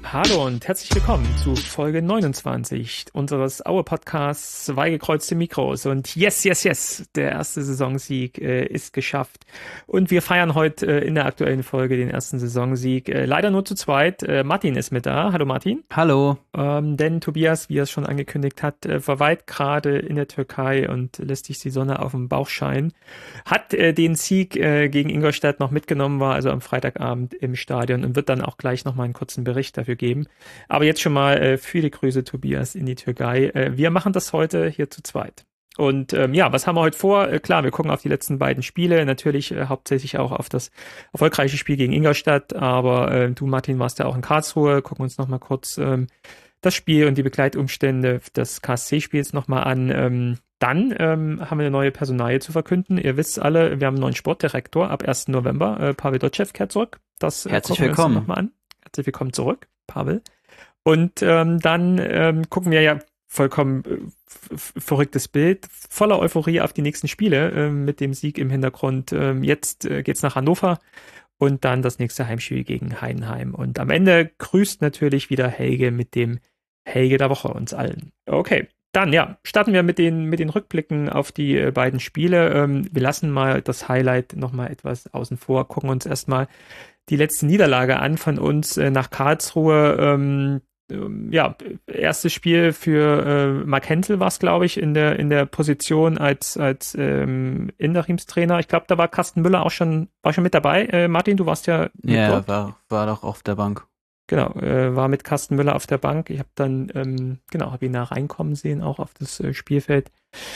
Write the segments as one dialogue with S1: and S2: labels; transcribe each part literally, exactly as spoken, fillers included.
S1: Hallo und herzlich willkommen zu Folge neunundzwanzig unseres Aue-Podcasts Zwei gekreuzte Mikros. Und yes, yes, yes, der erste Saisonsieg äh, ist geschafft. Und wir feiern heute äh, in der aktuellen Folge den ersten Saisonsieg. Äh, leider nur zu zweit. Äh, Martin ist mit da. Hallo Martin.
S2: Hallo.
S1: Ähm, denn Tobias, wie er es schon angekündigt hat, äh, verweilt gerade in der Türkei und lässt sich die Sonne auf dem Bauch scheinen. Hat äh, den Sieg äh, gegen Ingolstadt noch mitgenommen, war also am Freitagabend im Stadion und wird dann auch gleich nochmal einen kurzen Bericht dafür geben. Aber jetzt schon mal äh, viele Grüße, Tobias, in die Türkei. Äh, wir machen das heute hier zu zweit. Und ähm, ja, was haben wir heute vor? Äh, klar, wir gucken auf die letzten beiden Spiele, natürlich äh, hauptsächlich auch auf das erfolgreiche Spiel gegen Ingolstadt, aber äh, du, Martin, warst ja auch in Karlsruhe, gucken uns nochmal kurz ähm, das Spiel und die Begleitumstände des K S C-Spiels nochmal an. Ähm, dann ähm, haben wir eine neue Personalie zu verkünden. Ihr wisst alle, wir haben einen neuen Sportdirektor ab ersten November. Äh, Pavel Dotschew kehrt zurück. Das äh,
S2: Herzlich
S1: gucken wir
S2: willkommen.
S1: uns nochmal an. Herzlich willkommen zurück, Pavel. Und ähm, dann ähm, gucken wir ja vollkommen äh, f- verrücktes Bild, voller Euphorie auf die nächsten Spiele äh, mit dem Sieg im Hintergrund. Ähm, jetzt äh, geht's nach Hannover und dann das nächste Heimspiel gegen Heidenheim. Und am Ende grüßt natürlich wieder Helge mit dem Helge der Woche uns allen. Okay, dann ja, starten wir mit den, mit den Rückblicken auf die äh, beiden Spiele. Ähm, wir lassen mal das Highlight nochmal etwas außen vor, gucken uns erstmal die letzte Niederlage an von uns äh, nach Karlsruhe. Ähm, ähm, ja, erstes Spiel für äh, Mark Hentl war es, glaube ich, in der, in der Position als, als ähm, Interimstrainer. Ich glaube, da war Carsten Müller auch schon, war schon mit dabei. Äh, Martin, du warst ja mit
S2: Ja,
S1: dort.
S2: war, war doch auf der Bank.
S1: Genau, äh, war mit Carsten Müller auf der Bank. Ich habe dann, ähm, genau, habe ihn da reinkommen sehen, auch auf das äh, Spielfeld.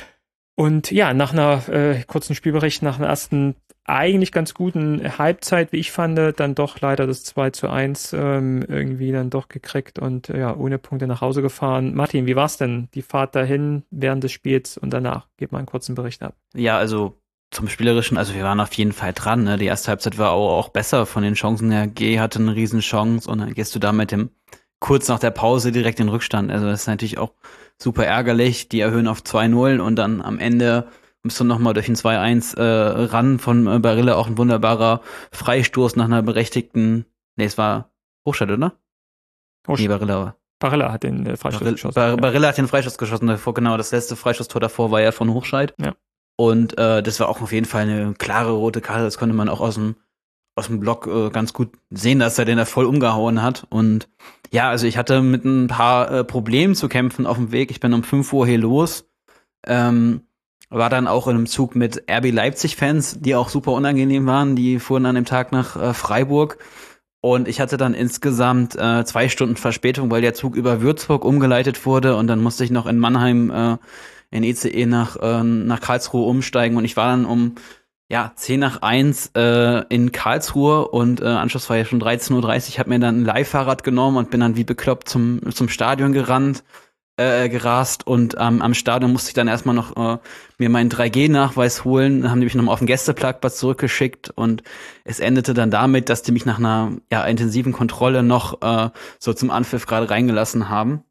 S1: Und ja, nach einer äh, kurzen Spielbericht, nach einer ersten eigentlich ganz guten Halbzeit, wie ich fand, dann doch leider das zwei zu eins ähm, irgendwie dann doch gekriegt und äh, ja, ohne Punkte nach Hause gefahren. Martin, wie war's denn? Die Fahrt dahin während des Spiels und danach? Gib mal einen kurzen Bericht ab.
S2: Ja, also zum Spielerischen, also wir waren auf jeden Fall dran. Ne? Die erste Halbzeit war auch, auch besser von den Chancen her. G hatte eine Riesenchance und dann gehst du da mit dem kurz nach der Pause direkt in Rückstand. Also das ist natürlich auch super ärgerlich. Die erhöhen auf zwei null und dann am Ende kommst du nochmal durch ein zwei eins äh, ran von äh, Barilla, auch ein wunderbarer Freistoß nach einer berechtigten, nee, es war Hochstadt, oder?
S1: Hoch-
S2: Nee, Barilla.
S1: Barilla hat den äh, Freistoß
S2: Barilla,
S1: geschossen.
S2: Bar-
S1: ja.
S2: Barilla hat den Freistoß geschossen davor, genau, das letzte Freistoßtor davor war ja von Hochscheid.
S1: Ja.
S2: Und äh, das war auch auf jeden Fall eine klare rote Karte, das konnte man auch aus dem aus dem Block äh, ganz gut sehen, dass er den da voll umgehauen hat. Und ja, also ich hatte mit ein paar äh, Problemen zu kämpfen auf dem Weg. Ich bin um fünf Uhr hier los, ähm, war dann auch in einem Zug mit R B Leipzig-Fans, die auch super unangenehm waren. Die fuhren an dem Tag nach äh, Freiburg. Und ich hatte dann insgesamt äh, zwei Stunden Verspätung, weil der Zug über Würzburg umgeleitet wurde. Und dann musste ich noch in Mannheim äh, in E C E nach, äh, nach Karlsruhe umsteigen. Und ich war dann um ja, zehn nach eins äh, in Karlsruhe und äh, Anschluss war ja schon dreizehn Uhr dreißig. Ich habe mir dann ein Leihfahrrad genommen und bin dann wie bekloppt zum zum Stadion gerannt, äh, gerast und ähm, am Stadion musste ich dann erstmal noch äh, mir meinen drei G Nachweis holen. Dann haben die mich nochmal auf den Gästeparkplatz zurückgeschickt und es endete dann damit, dass die mich nach einer ja intensiven Kontrolle noch äh, so zum Anpfiff gerade reingelassen haben.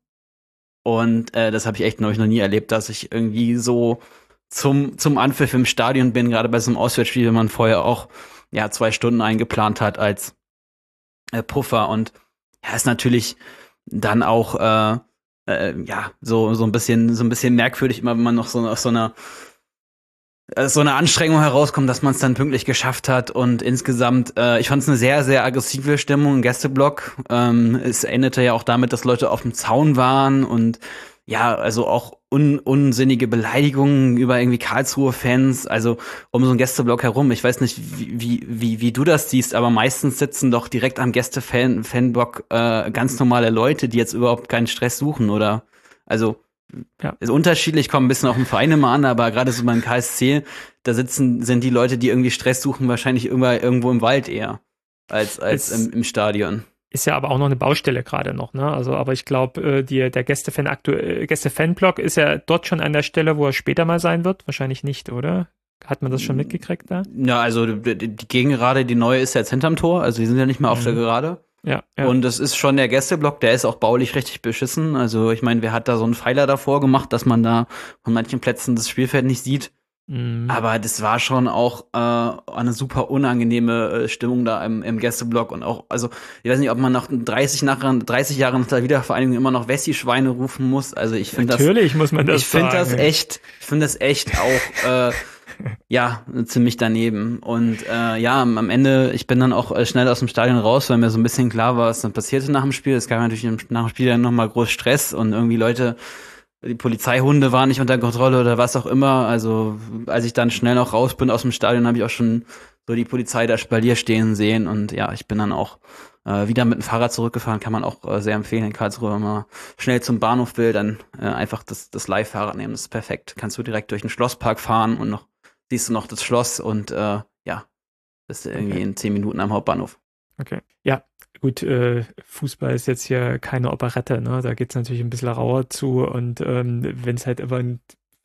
S2: Und äh, das habe ich echt noch, noch nie erlebt, dass ich irgendwie so zum zum Anpfiff im Stadion bin, gerade bei so einem Auswärtsspiel, wenn man vorher auch ja zwei Stunden eingeplant hat als äh, Puffer. Und ja, ist natürlich dann auch äh, äh, ja so so ein bisschen so ein bisschen merkwürdig, immer wenn man noch so aus so einer äh, so eine Anstrengung herauskommt, dass man es dann pünktlich geschafft hat. Und insgesamt, äh, ich fand es eine sehr sehr aggressive Stimmung im Gästeblock. Ähm, es endete ja auch damit, dass Leute auf dem Zaun waren und ja, also auch un unsinnige Beleidigungen über irgendwie Karlsruhe-Fans, also um so einen Gästeblock herum. Ich weiß nicht, wie, wie, wie, wie du das siehst, aber meistens sitzen doch direkt am Gäste-Fanblock äh, ganz normale Leute, die jetzt überhaupt keinen Stress suchen, oder? Also,
S1: Ja.
S2: ist unterschiedlich, kommt ein bisschen auf den Verein immer an, aber gerade so beim K S C, da sitzen, sind die Leute, die irgendwie Stress suchen, wahrscheinlich irgendwo, irgendwo im Wald eher, als, als
S1: Es-
S2: im, im Stadion.
S1: Ist ja aber auch noch eine Baustelle gerade noch, ne? Also, aber ich glaube, äh, die, der Gästefan aktuell, Gäste-Fan-Blog ist ja dort schon an der Stelle, wo er später mal sein wird. Wahrscheinlich nicht, oder? Hat man das schon mitgekriegt da?
S2: Ja, also die, die Gegengerade, die neue ist jetzt hinterm Tor, also die sind ja nicht mehr auf
S1: Mhm.
S2: der Gerade.
S1: Ja, ja.
S2: Und das ist schon der Gästeblock, der ist auch baulich richtig beschissen. Also ich meine, wer hat da so einen Pfeiler davor gemacht, dass man da von manchen Plätzen das Spielfeld nicht sieht.
S1: Mhm.
S2: Aber das war schon auch äh, eine super unangenehme äh, Stimmung da im, im Gästeblock und auch, also ich weiß nicht, ob man nach dreißig, nach, dreißig Jahren nach der Wiedervereinigung immer noch Wessi-Schweine rufen muss. Also ich finde das,
S1: Natürlich muss man
S2: ich
S1: das
S2: finde das
S1: sagen.
S2: echt, ich finde das echt auch äh, ja ziemlich daneben. Und äh, ja, am Ende, ich bin dann auch äh, schnell aus dem Stadion raus, weil mir so ein bisschen klar war, was dann passierte nach dem Spiel. Es gab natürlich nach dem Spiel dann nochmal groß Stress und irgendwie Leute, die Polizeihunde waren nicht unter Kontrolle oder was auch immer. Also als ich dann schnell noch raus bin aus dem Stadion, habe ich auch schon so die Polizei da Spalier stehen sehen. Und ja, ich bin dann auch äh, wieder mit dem Fahrrad zurückgefahren. Kann man auch äh, sehr empfehlen in Karlsruhe, wenn man schnell zum Bahnhof will, dann äh, einfach das, das Leihfahrrad nehmen. Das ist perfekt. Kannst du direkt durch den Schlosspark fahren und noch siehst du noch das Schloss und äh, ja, bist du irgendwie
S1: Okay.
S2: in zehn Minuten am Hauptbahnhof.
S1: Okay. Ja, gut, äh, Fußball ist jetzt hier keine Operette, ne? Da geht es natürlich ein bisschen rauer zu und ähm, wenn es halt immer ein,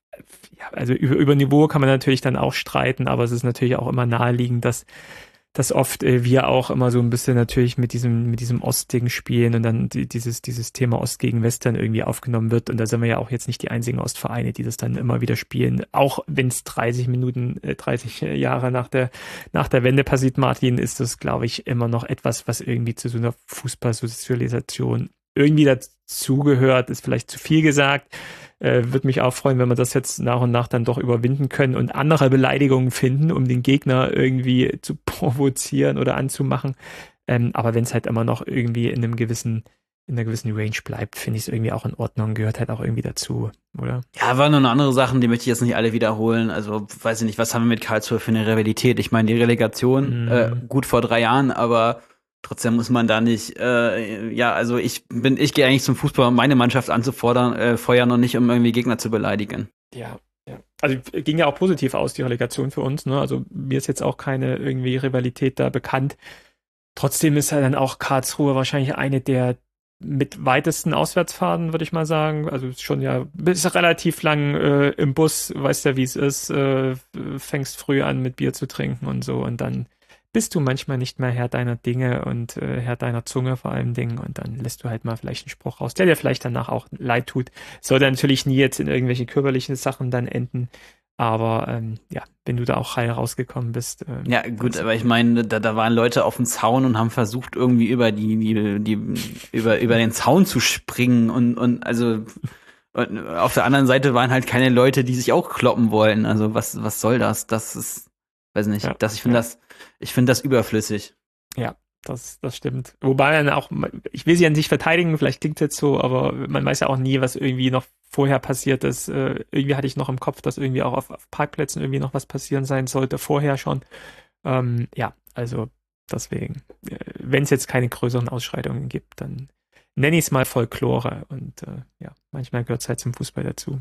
S1: ja, also über, über Niveau kann man natürlich dann auch streiten, aber es ist natürlich auch immer naheliegend, dass dass oft äh, wir auch immer so ein bisschen natürlich mit diesem mit diesem Ostding spielen und dann die, dieses dieses Thema Ost gegen West dann irgendwie aufgenommen wird und da sind wir ja auch jetzt nicht die einzigen Ostvereine, die das dann immer wieder spielen, auch wenn es dreißig Minuten, äh, dreißig Jahre nach der nach der Wende passiert, Martin, ist das, glaube ich, immer noch etwas, was irgendwie zu so einer Fußballsozialisation irgendwie dazugehört, ist vielleicht zu viel gesagt. Äh, würde mich auch freuen, wenn wir das jetzt nach und nach dann doch überwinden können und andere Beleidigungen finden, um den Gegner irgendwie zu provozieren oder anzumachen. Ähm, aber wenn es halt immer noch irgendwie in einem gewissen, in einer gewissen Range bleibt, finde ich es irgendwie auch in Ordnung, gehört halt auch irgendwie dazu, oder?
S2: Ja, waren noch andere Sachen, die möchte ich jetzt nicht alle wiederholen. Also, weiß ich nicht, was haben wir mit Karlsruhe für eine Rivalität? Ich meine, die Relegation, äh,
S1: Mm,
S2: gut vor drei Jahren, aber trotzdem muss man da nicht, äh, ja, also ich bin, ich gehe eigentlich zum Fußball, um meine Mannschaft anzufordern, äh, feuern und nicht, um irgendwie Gegner zu beleidigen.
S1: ja, ja. Also ging ja auch positiv aus, die Relegation für uns, ne? Also mir ist jetzt auch keine irgendwie Rivalität da bekannt. Trotzdem ist ja dann auch Karlsruhe wahrscheinlich eine der mit weitesten Auswärtsfahrten, würde ich mal sagen. Also ist schon ja, bist relativ lang äh, im Bus, weißt ja, wie es ist, äh, fängst früh an mit Bier zu trinken und so und dann bist du manchmal nicht mehr Herr deiner Dinge und äh, Herr deiner Zunge vor allem Dingen und dann lässt du halt mal vielleicht einen Spruch raus, der dir vielleicht danach auch leid tut. Sollte natürlich nie jetzt in irgendwelche körperlichen Sachen dann enden, aber ähm, ja, wenn du da auch heil rausgekommen bist. Ähm,
S2: Ja, gut, aber ich meine, da, da waren Leute auf dem Zaun und haben versucht, irgendwie über die, die, die über, über den Zaun zu springen und, und also und auf der anderen Seite waren halt keine Leute, die sich auch kloppen wollen. Also was, was soll das? Das ist, weiß nicht,
S1: ja,
S2: das, ich finde
S1: ja.
S2: das, ich finde das überflüssig.
S1: Ja, das, das stimmt. Wobei dann auch, ich will sie ja nicht verteidigen, vielleicht klingt es jetzt so, aber man weiß ja auch nie, was irgendwie noch vorher passiert ist. Äh, irgendwie hatte ich noch im Kopf, dass irgendwie auch auf, auf Parkplätzen irgendwie noch was passieren sein sollte, vorher schon. Ähm, ja, also deswegen, äh, wenn es jetzt keine größeren Ausschreitungen gibt, dann nenne ich es mal Folklore und äh, ja, manchmal gehört es halt zum Fußball dazu.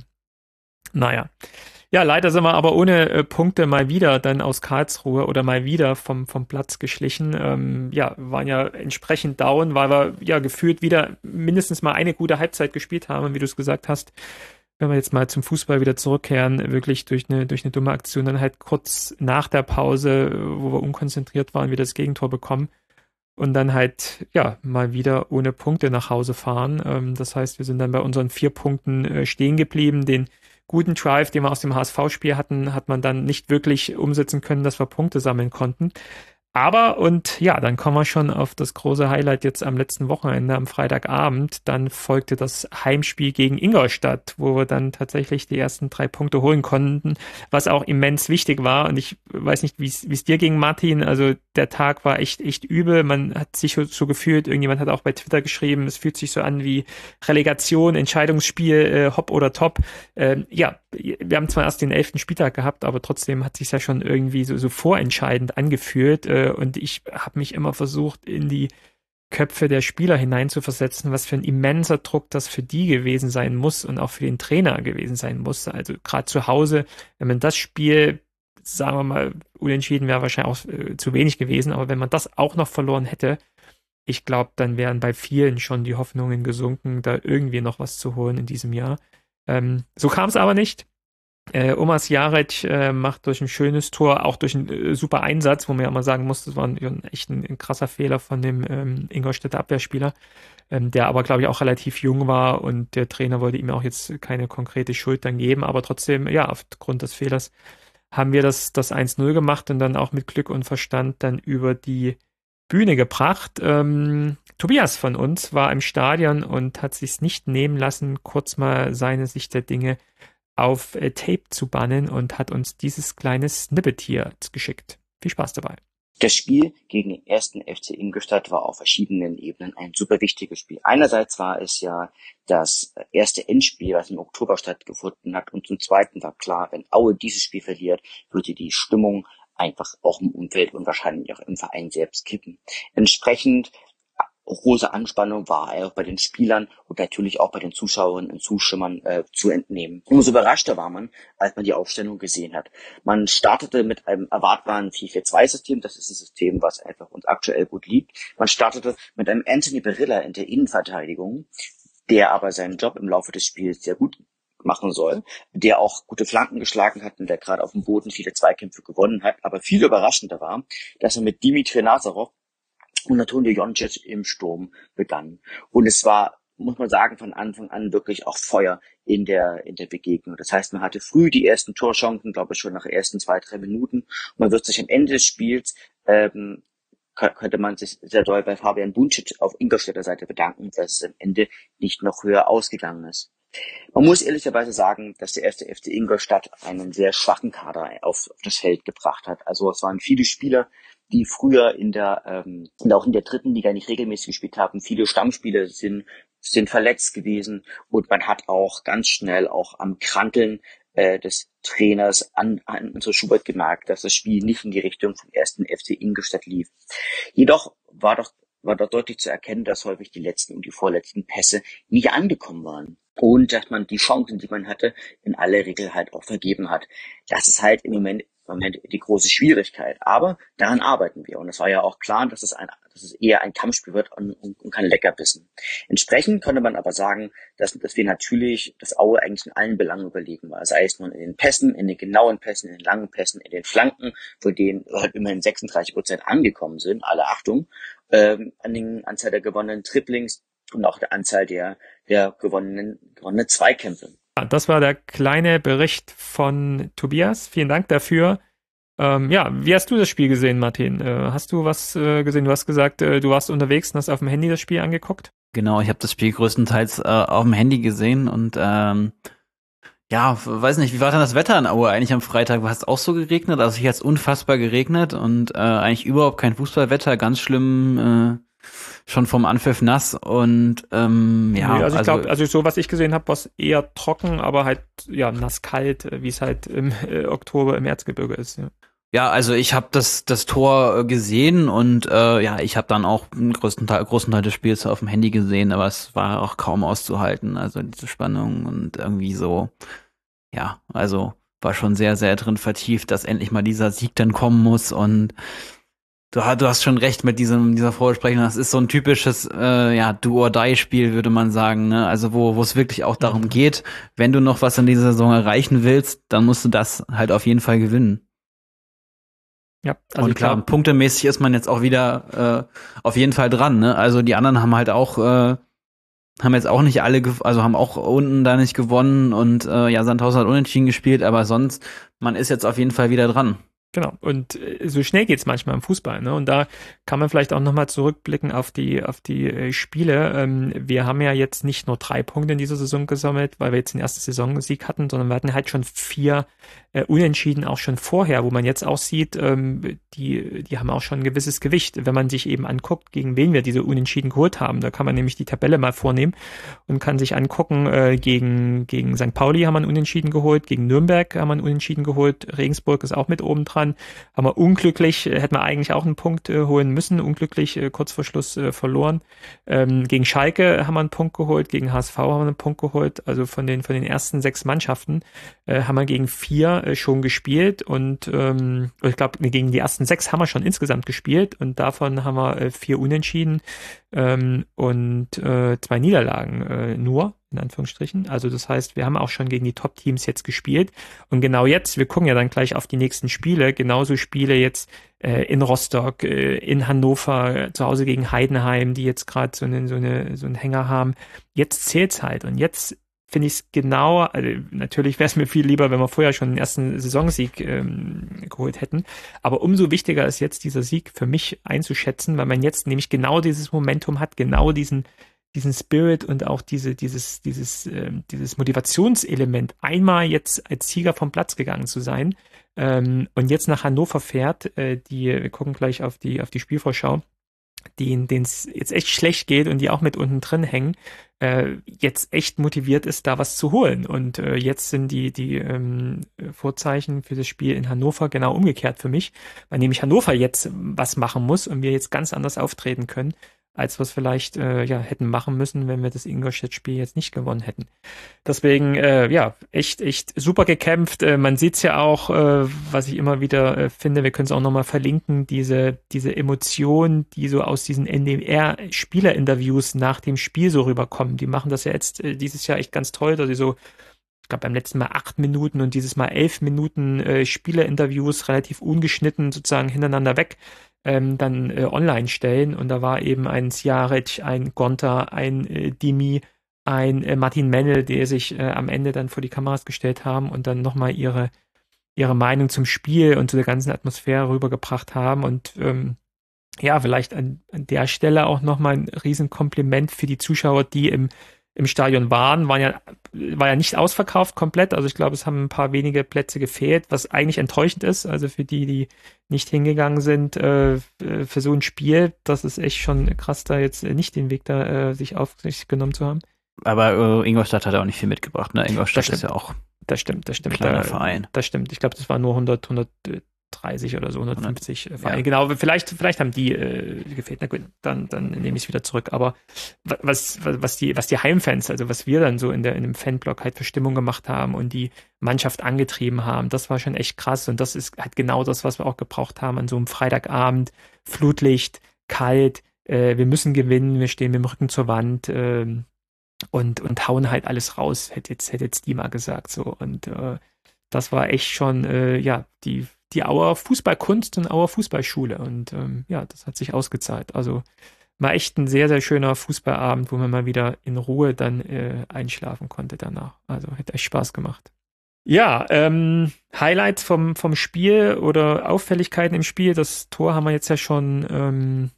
S1: Naja. Ja, leider sind wir aber ohne äh, Punkte mal wieder dann aus Karlsruhe oder mal wieder vom, vom Platz geschlichen. Ähm, ja, waren ja entsprechend down, weil wir ja gefühlt wieder mindestens mal eine gute Halbzeit gespielt haben, wie du es gesagt hast. Wenn wir jetzt mal zum Fußball wieder zurückkehren, wirklich durch eine, durch eine dumme Aktion dann halt kurz nach der Pause, wo wir unkonzentriert waren, wieder das Gegentor bekommen. Und dann halt, ja, mal wieder ohne Punkte nach Hause fahren. Ähm, das heißt, wir sind dann bei unseren vier Punkten äh, stehen geblieben. Den guten Drive, den wir aus dem H S V-Spiel hatten, hat man dann nicht wirklich umsetzen können, dass wir Punkte sammeln konnten. Aber, und ja, dann kommen wir schon auf das große Highlight jetzt am letzten Wochenende, am Freitagabend. Dann folgte das Heimspiel gegen Ingolstadt, wo wir dann tatsächlich die ersten drei Punkte holen konnten, was auch immens wichtig war. Und ich weiß nicht, wie es dir ging, Martin. Also der Tag war echt, echt übel. Man hat sich so, so gefühlt, irgendjemand hat auch bei Twitter geschrieben, es fühlt sich so an wie Relegation, Entscheidungsspiel, äh, hopp oder top. Ähm, ja, wir haben zwar erst den elften Spieltag gehabt, aber trotzdem hat sich ja schon irgendwie so, so vorentscheidend angefühlt. Äh, und ich habe mich immer versucht, in die Köpfe der Spieler hineinzuversetzen, was für ein immenser Druck das für die gewesen sein muss und auch für den Trainer gewesen sein muss. Also gerade zu Hause, wenn man das Spiel, sagen wir mal, unentschieden wäre wahrscheinlich auch äh, zu wenig gewesen, aber wenn man das auch noch verloren hätte, ich glaube, dann wären bei vielen schon die Hoffnungen gesunken, da irgendwie noch was zu holen in diesem Jahr. Ähm, so kam es aber nicht. Äh, Omas Jaric äh, macht durch ein schönes Tor, auch durch einen äh, super Einsatz, wo man ja mal sagen muss, das war ein, ein echt ein, ein krasser Fehler von dem ähm, Ingolstädter Abwehrspieler, ähm, der aber, glaube ich, auch relativ jung war und der Trainer wollte ihm auch jetzt keine konkrete Schuld dann geben, aber trotzdem, ja, aufgrund des Fehlers haben wir das, das eins null gemacht und dann auch mit Glück und Verstand dann über die Bühne gebracht. Ähm, Tobias von uns war im Stadion und hat sich's nicht nehmen lassen, kurz mal seine Sicht der Dinge auf äh, Tape zu bannen und hat uns dieses kleine Snippet hier geschickt. Viel Spaß dabei.
S3: Das Spiel gegen den ersten F C Ingolstadt war auf verschiedenen Ebenen ein super wichtiges Spiel. Einerseits war es ja das erste Endspiel, was im Oktober stattgefunden hat, und zum Zweiten war klar, wenn Aue dieses Spiel verliert, würde die Stimmung einfach auch im Umfeld und wahrscheinlich auch im Verein selbst kippen. Entsprechend große Anspannung war auch bei den Spielern und natürlich auch bei den Zuschauerinnen und Zuschauern äh, zu entnehmen. Umso überraschter war man, als man die Aufstellung gesehen hat. Man startete mit einem erwartbaren vier vier zwei System. Das ist ein System, was einfach uns aktuell gut liegt. Man startete mit einem Anthony Barilla in der Innenverteidigung, der aber seinen Job im Laufe des Spiels sehr gut machen soll, der auch gute Flanken geschlagen hat und der gerade auf dem Boden viele Zweikämpfe gewonnen hat. Aber viel überraschender war, dass er mit Dimitri Nazarov und Antonio Joncic im Sturm begann. Und es war, muss man sagen, von Anfang an wirklich auch Feuer in der in der Begegnung. Das heißt, man hatte früh die ersten Torchancen, glaube ich schon nach den ersten zwei, drei Minuten. Und man wird sich am Ende des Spiels, ähm, könnte man sich sehr doll bei Fabian Buncic auf Ingolstädter Seite bedanken, dass es am Ende nicht noch höher ausgegangen ist. Man muss ehrlicherweise sagen, dass der erste F C Ingolstadt einen sehr schwachen Kader auf, auf das Feld gebracht hat. Also es waren viele Spieler, die früher in der ähm, und auch in der dritten Liga nicht regelmäßig gespielt haben. Viele Stammspieler sind sind verletzt gewesen und man hat auch ganz schnell auch am Kranteln äh, des Trainers an, an unser Schubert gemerkt, dass das Spiel nicht in die Richtung vom ersten F C Ingolstadt lief. Jedoch war doch war doch deutlich zu erkennen, dass häufig die letzten und die vorletzten Pässe nicht angekommen waren. Und dass man die Chancen, die man hatte, in aller Regel halt auch vergeben hat. Das ist halt im Moment, im Moment die große Schwierigkeit. Aber daran arbeiten wir. Und es war ja auch klar, dass es, ein, dass es eher ein Kampfspiel wird und, und, und kein Leckerbissen. Entsprechend könnte man aber sagen, dass, dass wir natürlich das Aue eigentlich in allen Belangen überlegen war. Sei es nun in den Pässen, in den genauen Pässen, in den langen Pässen, in den Flanken, von denen halt immerhin sechsunddreißig Prozent angekommen sind, alle Achtung, ähm, an den Anzahl der gewonnenen Dribblings und auch der Anzahl der, der gewonnenen, gewonnenen Zweikämpfe.
S1: Das war der kleine Bericht von Tobias. Vielen Dank dafür. Ähm, ja, wie hast du das Spiel gesehen, Martin? Äh, hast du was äh, gesehen? Du hast gesagt, äh, du warst unterwegs und hast auf dem Handy das Spiel angeguckt.
S2: Genau, ich habe das Spiel größtenteils äh, auf dem Handy gesehen und ähm, ja, weiß nicht, wie war denn das Wetter in Aue eigentlich am Freitag? War es auch so geregnet? Also hier hat es unfassbar geregnet und äh, eigentlich überhaupt kein Fußballwetter, ganz schlimm, äh, schon vom Anpfiff nass und ähm, ja.
S1: Nee, also ich
S2: also,
S1: glaube, also so was ich gesehen habe, war es eher trocken, aber halt ja nass kalt, wie es halt im äh, Oktober im Erzgebirge ist. Ja,
S2: ja also ich habe das das Tor gesehen und äh, ja, ich habe dann auch einen größten Teil, großen Teil des Spiels auf dem Handy gesehen, aber es war auch kaum auszuhalten, also diese Spannung und irgendwie so, ja, also war schon sehr, sehr drin vertieft, dass endlich mal dieser Sieg dann kommen muss und Du, du hast schon recht mit diesem dieser Vorbesprechung. Das ist so ein typisches äh, ja Do-or-Die-Spiel, würde man sagen. Ne? Also wo wo es wirklich auch darum mhm. geht, wenn du noch was in dieser Saison erreichen willst, dann musst du das halt auf jeden Fall gewinnen.
S1: Ja, also
S2: und klar, glaub, punktemäßig ist man jetzt auch wieder äh, auf jeden Fall dran. Ne? Also die anderen haben halt auch äh, haben jetzt auch nicht alle, ge- also haben auch unten da nicht gewonnen und äh, ja Sandhausen hat unentschieden gespielt, aber sonst man ist jetzt auf jeden Fall wieder dran.
S1: Genau, und äh, so schnell geht's manchmal im Fußball, ne? Und da kann man vielleicht auch nochmal zurückblicken auf die auf die äh, Spiele. Ähm, wir haben ja jetzt nicht nur drei Punkte in dieser Saison gesammelt, weil wir jetzt den ersten Saisonsieg hatten, sondern wir hatten halt schon vier äh, Unentschieden auch schon vorher, wo man jetzt auch sieht, ähm, die die haben auch schon ein gewisses Gewicht, wenn man sich eben anguckt, gegen wen wir diese Unentschieden geholt haben. Da kann man nämlich die Tabelle mal vornehmen und kann sich angucken, äh, gegen gegen Sankt Pauli haben wir einen Unentschieden geholt, gegen Nürnberg haben wir einen Unentschieden geholt, Regensburg ist auch mit oben dran. Haben wir unglücklich, hätten wir eigentlich auch einen Punkt äh, holen müssen, unglücklich äh, kurz vor Schluss äh, verloren. Ähm, gegen Schalke haben wir einen Punkt geholt, gegen H S V haben wir einen Punkt geholt. Also von den von den ersten sechs Mannschaften äh, haben wir gegen vier äh, schon gespielt und ähm, ich glaube, gegen die ersten sechs haben wir schon insgesamt gespielt und davon haben wir äh, vier Unentschieden ähm, und äh, zwei Niederlagen äh, nur. In Anführungsstrichen. Also das heißt, wir haben auch schon gegen die Top-Teams jetzt gespielt. Und genau jetzt, wir gucken ja dann gleich auf die nächsten Spiele, genauso Spiele jetzt äh, in Rostock, äh, in Hannover, äh, zu Hause gegen Heidenheim, die jetzt gerade so, eine, so, eine, so einen Hänger haben. Jetzt zählt's halt. Und jetzt finde ich es genau, also natürlich wäre es mir viel lieber, wenn wir vorher schon den ersten Saisonsieg ähm, geholt hätten, aber umso wichtiger ist jetzt dieser Sieg für mich einzuschätzen, weil man jetzt nämlich genau dieses Momentum hat, genau diesen diesen Spirit und auch diese dieses dieses ähm, dieses Motivationselement, einmal jetzt als Sieger vom Platz gegangen zu sein ähm, und jetzt nach Hannover fährt, äh, die wir gucken gleich auf die auf die Spielvorschau, denen es jetzt echt schlecht geht und die auch mit unten drin hängen, äh, jetzt echt motiviert ist, da was zu holen. Und äh, jetzt sind die, die ähm, Vorzeichen für das Spiel in Hannover genau umgekehrt für mich, weil nämlich Hannover jetzt was machen muss und wir jetzt ganz anders auftreten können, als wir es vielleicht äh, ja, hätten machen müssen, wenn wir das Ingolstadt-Spiel jetzt nicht gewonnen hätten. Deswegen, äh, ja, echt, echt super gekämpft. Äh, man sieht es ja auch, äh, was ich immer wieder äh, finde, wir können es auch nochmal verlinken, diese, diese Emotionen, die so aus diesen N D R-Spielerinterviews nach dem Spiel so rüberkommen. Die machen das ja jetzt äh, dieses Jahr echt ganz toll, dass sie so, ich glaube beim letzten Mal acht Minuten und dieses Mal elf Minuten äh, Spielerinterviews relativ ungeschnitten sozusagen hintereinander weg ähm, dann äh, online stellen. Und da war eben ein Sjaric, ein Gonta, ein äh, Dimi, ein äh, Martin Mennel, die sich äh, am Ende dann vor die Kameras gestellt haben und dann nochmal ihre, ihre Meinung zum Spiel und zu der ganzen Atmosphäre rübergebracht haben. Und ähm, ja, vielleicht an, an der Stelle auch nochmal ein Riesenkompliment für die Zuschauer, die im, im Stadion waren. Waren ja, war ja nicht ausverkauft komplett. Also ich glaube, es haben ein paar wenige Plätze gefehlt, was eigentlich enttäuschend ist. Also für die, die nicht hingegangen sind äh, für so ein Spiel, das ist echt schon krass, da jetzt nicht den Weg da äh, sich auf sich genommen zu haben.
S2: Aber äh, Ingolstadt hat ja auch nicht viel mitgebracht, ne? Ingolstadt ist ja auch
S1: Das stimmt, das stimmt.
S2: ein kleiner
S1: da,
S2: Verein.
S1: Das stimmt. Ich glaube, das war nur hundert, hundertdreißig oder so, hundertfünfzig
S2: ja.
S1: Vereine. Genau, vielleicht, vielleicht haben die äh, gefehlt. Na gut, dann, dann nehme ich es wieder zurück. Aber was, was, was die, was die Heimfans, also was wir dann so in der, in dem Fanblock halt für Stimmung gemacht haben und die Mannschaft angetrieben haben, das war schon echt krass. Und das ist halt genau das, was wir auch gebraucht haben an so einem Freitagabend. Flutlicht, kalt, äh, wir müssen gewinnen, wir stehen mit dem Rücken zur Wand, äh, und, und hauen halt alles raus, hätte jetzt, hätte jetzt die mal gesagt, so. Und, äh, das war echt schon, äh, ja, die, die Auer Fußballkunst und Auer Fußballschule. Und ähm, ja, das hat sich ausgezahlt. Also war echt ein sehr, sehr schöner Fußballabend, wo man mal wieder in Ruhe dann äh, einschlafen konnte danach. Also hat echt Spaß gemacht. Ja, ähm, Highlights vom, vom Spiel oder Auffälligkeiten im Spiel. Das Tor haben wir jetzt ja schon ähm,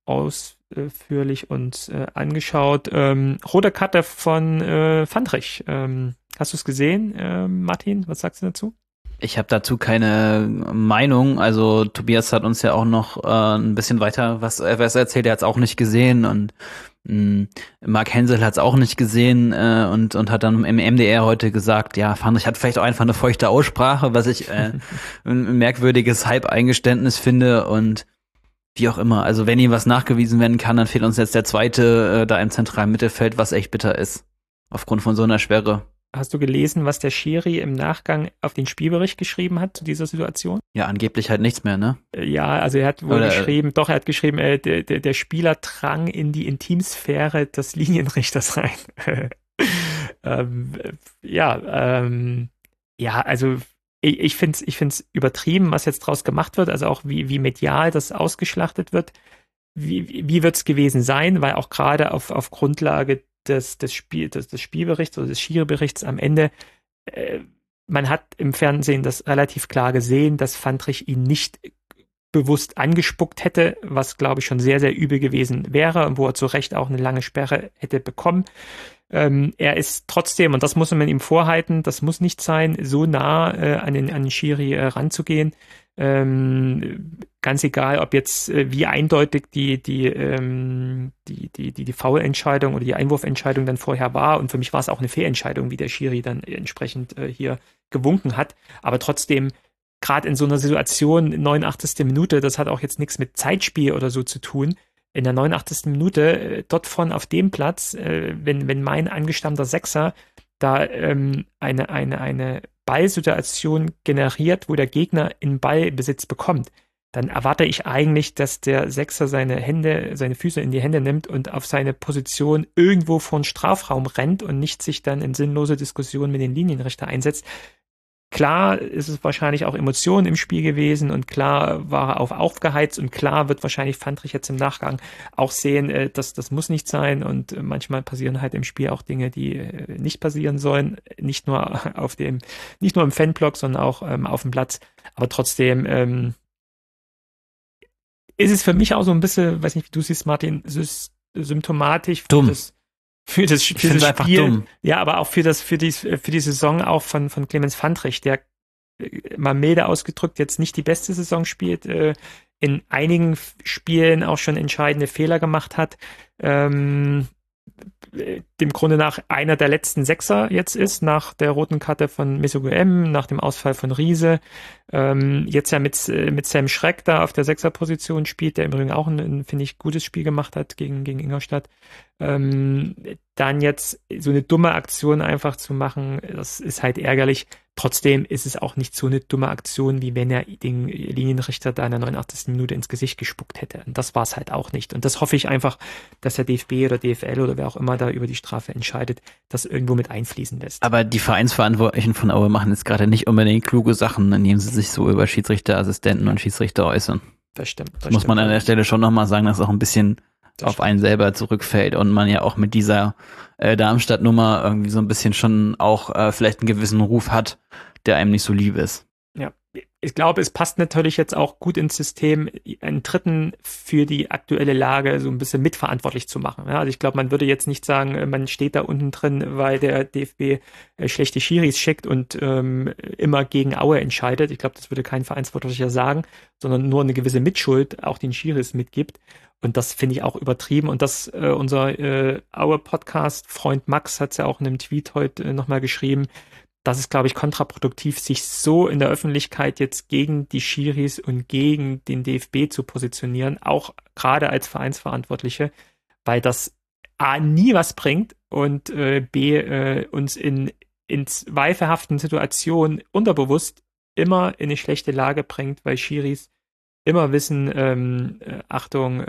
S1: ausführlich uns äh, angeschaut. Ähm, rote Karte von äh, Fandrich. Ähm, Hast du es gesehen, äh, Martin? Was sagst du dazu?
S2: Ich habe dazu keine Meinung. Also Tobias hat uns ja auch noch äh, ein bisschen weiter was, äh, was erzählt. Er hat es auch nicht gesehen und mh, Marc Hensel hat es auch nicht gesehen äh, und und hat dann im M D R heute gesagt, ja, Fandrich hat vielleicht auch einfach eine feuchte Aussprache, was ich äh, ein merkwürdiges Halbeingeständnis finde und wie auch immer. Also wenn ihm was nachgewiesen werden kann, dann fehlt uns jetzt der zweite äh, da im zentralen Mittelfeld, was echt bitter ist aufgrund von so einer Schwere.
S1: Hast du gelesen, was der Schiri im Nachgang auf den Spielbericht geschrieben hat zu dieser Situation?
S2: Ja, angeblich halt nichts mehr, ne?
S1: Ja, also er hat wohl
S2: Oder,
S1: geschrieben, doch, er hat geschrieben, äh, der, der, der Spieler drang in die Intimsphäre des Linienrichters rein. ähm, ja, ähm, ja, also ich, ich finde es ich find's übertrieben, was jetzt draus gemacht wird, also auch wie, wie medial das ausgeschlachtet wird. Wie, wie wird es gewesen sein? Weil auch gerade auf, auf Grundlage des, des, Spiel, des, des Spielberichts oder des Schiri-Berichts am Ende, äh, man hat im Fernsehen das relativ klar gesehen, dass Fandrich ihn nicht bewusst angespuckt hätte, was glaube ich schon sehr, sehr übel gewesen wäre und wo er zu Recht auch eine lange Sperre hätte bekommen. Ähm, er ist trotzdem, und das muss man ihm vorhalten, das muss nicht sein, so nah äh, an den, an den Schiri äh, ranzugehen. Ähm, ganz egal, ob jetzt äh, wie eindeutig die die ähm, die die die die Foul-Entscheidung oder die Einwurfentscheidung dann vorher war, und für mich war es auch eine Fehlentscheidung, wie der Schiri dann entsprechend äh, hier gewunken hat, aber trotzdem gerade in so einer Situation, neunundachtzigste Minute, das hat auch jetzt nichts mit Zeitspiel oder so zu tun, in der neunundachtzigsten Minute äh, dort von auf dem Platz, äh, wenn wenn mein angestammter Sechser da ähm, eine eine eine Ballsituation generiert, wo der Gegner in Ballbesitz bekommt, dann erwarte ich eigentlich, dass der Sechser seine Hände, seine Füße in die Hände nimmt und auf seine Position irgendwo vor den Strafraum rennt und nicht sich dann in sinnlose Diskussionen mit den Linienrichter einsetzt. klar ist es wahrscheinlich auch Emotionen im Spiel gewesen und klar war er auf aufgeheizt und klar wird wahrscheinlich Fandrich jetzt im Nachgang auch sehen, äh, dass das muss nicht sein und äh, manchmal passieren halt im Spiel auch Dinge, die äh, nicht passieren sollen, nicht nur auf dem, nicht nur im Fanblog, sondern auch ähm, auf dem Platz, aber trotzdem ähm, ist es für mich auch so ein bisschen, weiß nicht, wie du siehst, Martin, sys- symptomatisch für
S2: Dumm.
S1: das für das,
S2: Ich
S1: für
S2: finde es
S1: das
S2: einfach
S1: Spiel,
S2: dumm.
S1: ja, aber auch für das, für die, für die Saison auch von, von Clemens Fandrich, der äh, mal milde ausgedrückt jetzt nicht die beste Saison spielt, äh, in einigen F- Spielen auch schon entscheidende Fehler gemacht hat, ähm, äh, dem Grunde nach einer der letzten Sechser jetzt ist, nach der roten Karte von Mesut M, nach dem Ausfall von Riese, ähm, jetzt ja mit, äh, mit Sam Schreck da auf der Sechserposition spielt, der im Übrigen auch ein, ein finde ich, gutes Spiel gemacht hat gegen, gegen Ingolstadt. Ähm, dann jetzt so eine dumme Aktion einfach zu machen, das ist halt ärgerlich. Trotzdem ist es auch nicht so eine dumme Aktion, wie wenn er den Linienrichter da in der neunundachtzigsten Minute ins Gesicht gespuckt hätte. Und das war es halt auch nicht. Und das hoffe ich einfach, dass der D F B oder D F L oder wer auch immer da über die Strafe entscheidet, das irgendwo mit einfließen lässt.
S2: Aber die Vereinsverantwortlichen von Aue machen jetzt gerade nicht unbedingt kluge Sachen, indem sie sich so über Schiedsrichterassistenten und Schiedsrichter äußern.
S1: Das stimmt. Das
S2: Das muss
S1: stimmt.
S2: man an der Stelle schon nochmal sagen, dass es auch ein bisschen
S1: Das
S2: auf
S1: stimmt.
S2: einen selber zurückfällt und man ja auch mit dieser äh, Darmstadt-Nummer irgendwie so ein bisschen schon auch äh, vielleicht einen gewissen Ruf hat, der einem nicht so lieb ist.
S1: Ja, ich glaube, es passt natürlich jetzt auch gut ins System, einen Dritten für die aktuelle Lage so ein bisschen mitverantwortlich zu machen. Ja, also ich glaube, man würde jetzt nicht sagen, man steht da unten drin, weil der D F B äh, schlechte Schiris schickt und ähm, immer gegen Aue entscheidet. Ich glaube, das würde kein Verantwortlicher sagen, sondern nur eine gewisse Mitschuld auch den Schiris mitgibt. Und das finde ich auch übertrieben. Und das, äh, unser äh, Aue-Podcast-Freund Max hat es ja auch in einem Tweet heute äh, nochmal geschrieben, das ist, glaube ich, kontraproduktiv, sich so in der Öffentlichkeit jetzt gegen die Schiris und gegen den D F B zu positionieren, auch gerade als Vereinsverantwortliche, weil das A, nie was bringt und äh, B, äh, uns in, in zweifelhaften Situationen unterbewusst immer in eine schlechte Lage bringt, weil Schiris immer wissen, ähm, äh, Achtung,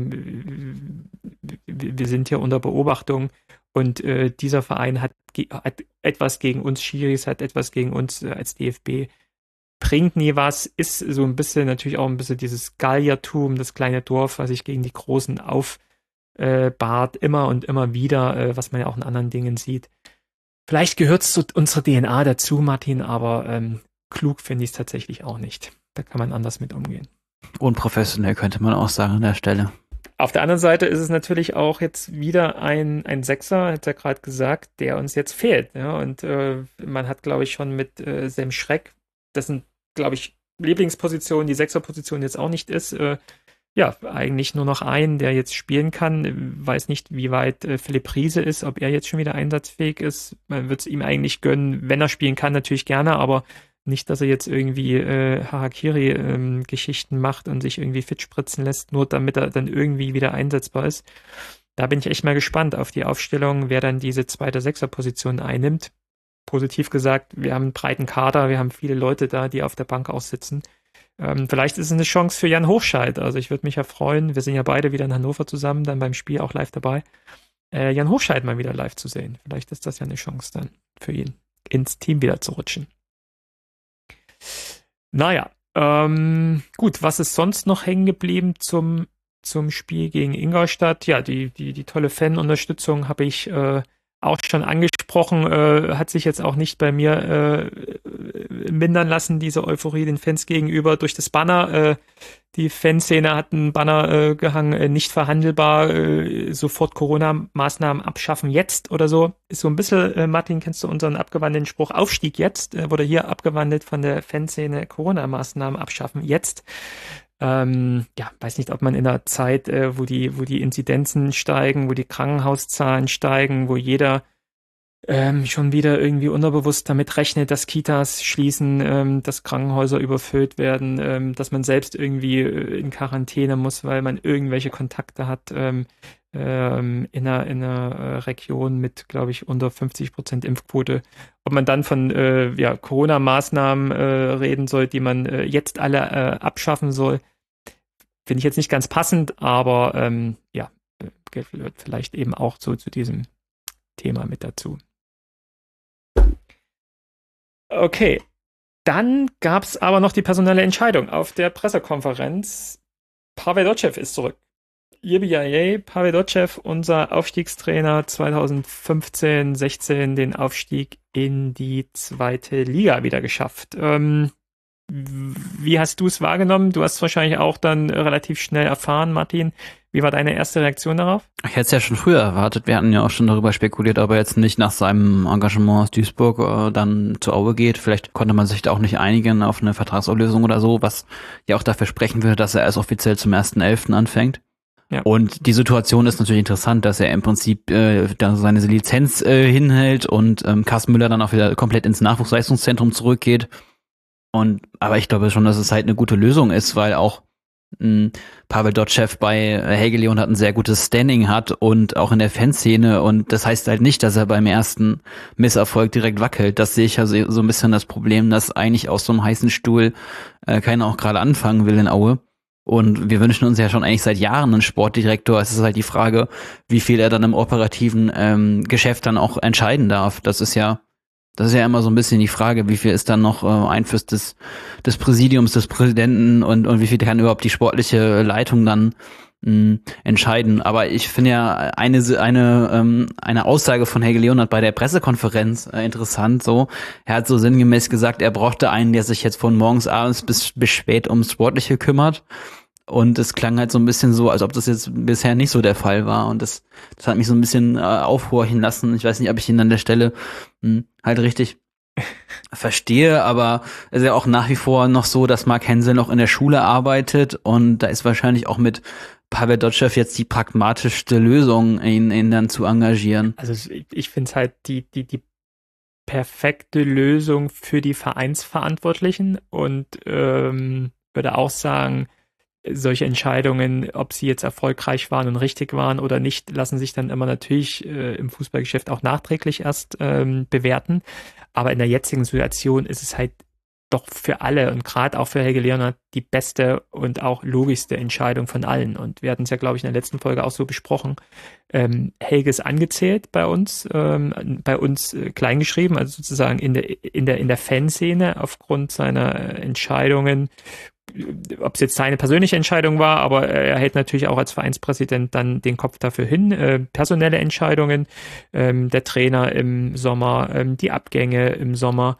S1: ähm, wir wir sind hier unter Beobachtung und äh, dieser Verein hat, ge- hat etwas gegen uns Schiris, hat etwas gegen uns äh, als D F B, bringt nie was, ist so ein bisschen natürlich auch ein bisschen dieses Galliertum, das kleine Dorf, was sich gegen die Großen aufbahrt, immer und immer wieder, äh, was man ja auch in anderen Dingen sieht. Vielleicht gehört es zu unserer D N A dazu, Martin, aber ähm, klug finde ich es tatsächlich auch nicht. Da kann man anders mit umgehen.
S2: Unprofessionell könnte man auch sagen an der Stelle.
S1: Auf der anderen Seite ist es natürlich auch jetzt wieder ein, ein Sechser, hat er gerade gesagt, der uns jetzt fehlt. Ja? Und äh, man hat, glaube ich, schon mit äh, Sam Schreck, dessen, glaube ich, Lieblingsposition, die Sechserposition jetzt auch nicht ist, äh, ja, eigentlich nur noch einen, der jetzt spielen kann. Weiß nicht, wie weit äh, Philipp Riese ist, ob er jetzt schon wieder einsatzfähig ist. Man wird es ihm eigentlich gönnen, wenn er spielen kann, natürlich gerne, aber nicht, dass er jetzt irgendwie äh, Harakiri-Geschichten ähm, macht und sich irgendwie fit spritzen lässt, nur damit er dann irgendwie wieder einsetzbar ist. Da bin ich echt mal gespannt auf die Aufstellung, wer dann diese zweite Sechser-Position einnimmt. Positiv gesagt, wir haben einen breiten Kader, wir haben viele Leute da, die auf der Bank auch sitzen. Ähm, vielleicht ist es eine Chance für Jan Hochscheid. Also ich würde mich ja freuen, wir sind ja beide wieder in Hannover zusammen, dann beim Spiel auch live dabei, äh, Jan Hochscheid mal wieder live zu sehen. Vielleicht ist das ja eine Chance dann für ihn, ins Team wieder zu rutschen. Naja, ähm, gut, was ist sonst noch hängen geblieben zum, zum Spiel gegen Ingolstadt? Ja, die, die, die tolle Fan-Unterstützung habe ich äh, auch schon angesprochen, äh, hat sich jetzt auch nicht bei mir äh, mindern lassen, diese Euphorie den Fans gegenüber durch das Banner. Äh, die Fanszene hat einen Banner äh, gehangen, äh, nicht verhandelbar, äh, sofort Corona-Maßnahmen abschaffen jetzt oder so. Ist so ein bisschen, äh, Martin, kennst du unseren abgewandelten Spruch, Aufstieg jetzt, äh, wurde hier abgewandelt von der Fanszene, Corona-Maßnahmen abschaffen jetzt. Ähm, ja, weiß nicht, ob man in einer Zeit, äh, wo die, wo die Inzidenzen steigen, wo die Krankenhauszahlen steigen, wo jeder ähm, schon wieder irgendwie unterbewusst damit rechnet, dass Kitas schließen, ähm, dass Krankenhäuser überfüllt werden, ähm, dass man selbst irgendwie äh, in Quarantäne muss, weil man irgendwelche Kontakte hat ähm, ähm, in einer, in einer äh, Region mit, glaube ich, unter fünfzig Prozent Impfquote. Ob man dann von äh, ja, Corona-Maßnahmen äh, reden soll, die man äh, jetzt alle äh, abschaffen soll, finde ich jetzt nicht ganz passend, aber ähm, ja, gehört vielleicht eben auch so zu diesem Thema mit dazu. Okay, Dann gab es aber noch die personelle Entscheidung auf der Pressekonferenz. Pavel Dotschew ist zurück. Yippie, Pavel Dotschew, unser Aufstiegstrainer zweitausendfünfzehn, sechzehn, den Aufstieg in die zweite Liga wieder geschafft. Ähm, wie hast du es wahrgenommen? Du hast es wahrscheinlich auch dann relativ schnell erfahren, Martin. Wie war deine erste Reaktion darauf?
S2: Ich hätte es ja schon früher erwartet. Wir hatten ja auch schon darüber spekuliert, ob er jetzt nicht nach seinem Engagement aus Duisburg äh, dann zu Aue geht. Vielleicht konnte man sich da auch nicht einigen auf eine Vertragsauflösung oder so, was ja auch dafür sprechen würde, dass er erst offiziell zum ersten elften anfängt. Ja. Und die Situation ist natürlich interessant, dass er im Prinzip äh, da seine Lizenz äh, hinhält und ähm, Carsten Müller dann auch wieder komplett ins Nachwuchsleistungszentrum zurückgeht. Und aber ich glaube schon, dass es halt eine gute Lösung ist, weil auch mh, Pavel Dotschew bei Helge Leonhardt ein sehr gutes Standing hat und auch in der Fanszene. Und das heißt halt nicht, dass er beim ersten Misserfolg direkt wackelt. Das sehe ich ja so, so ein bisschen das Problem, dass eigentlich aus so einem heißen Stuhl äh, keiner auch gerade anfangen will in Aue. Und wir wünschen uns ja schon eigentlich seit Jahren einen Sportdirektor. Es ist halt die Frage, wie viel er dann im operativen ähm, Geschäft dann auch entscheiden darf. Das ist ja Das ist ja immer so ein bisschen die Frage, wie viel ist dann noch äh, Einfluss des, des Präsidiums, des Präsidenten und, und wie viel kann überhaupt die sportliche Leitung dann mh, entscheiden. Aber ich finde ja eine eine ähm, eine Aussage von Helge Leonhardt bei der Pressekonferenz äh, interessant. So, er hat so sinngemäß gesagt, er brauchte einen, der sich jetzt von morgens abends bis, bis spät ums Sportliche kümmert. Und es klang halt so ein bisschen so, als ob das jetzt bisher nicht so der Fall war. Und das, das hat mich so ein bisschen äh, aufhorchen lassen. Ich weiß nicht, ob ich ihn an der Stelle mh, halt richtig verstehe, aber es ist ja auch nach wie vor noch so, dass Mark Hensel noch in der Schule arbeitet. Und da ist wahrscheinlich auch mit Pavel Dotschew jetzt die pragmatischste Lösung, ihn, ihn dann zu engagieren.
S1: Also ich, ich finde es halt die, die, die perfekte Lösung für die Vereinsverantwortlichen und ähm, würde auch sagen, solche Entscheidungen, ob sie jetzt erfolgreich waren und richtig waren oder nicht, lassen sich dann immer natürlich äh, im Fußballgeschäft auch nachträglich erst ähm, bewerten. Aber in der jetzigen Situation ist es halt doch für alle und gerade auch für Helge Leonhardt die beste und auch logischste Entscheidung von allen. Und wir hatten es ja, glaube ich, in der letzten Folge auch so besprochen. Ähm, Helge ist angezählt bei uns, ähm, bei uns äh, kleingeschrieben, also sozusagen in der, in der, in der Fanszene aufgrund seiner äh, Entscheidungen, ob es jetzt seine persönliche Entscheidung war, aber er hält natürlich auch als Vereinspräsident dann den Kopf dafür hin. Äh, personelle Entscheidungen, ähm, der Trainer im Sommer, ähm, die Abgänge im Sommer.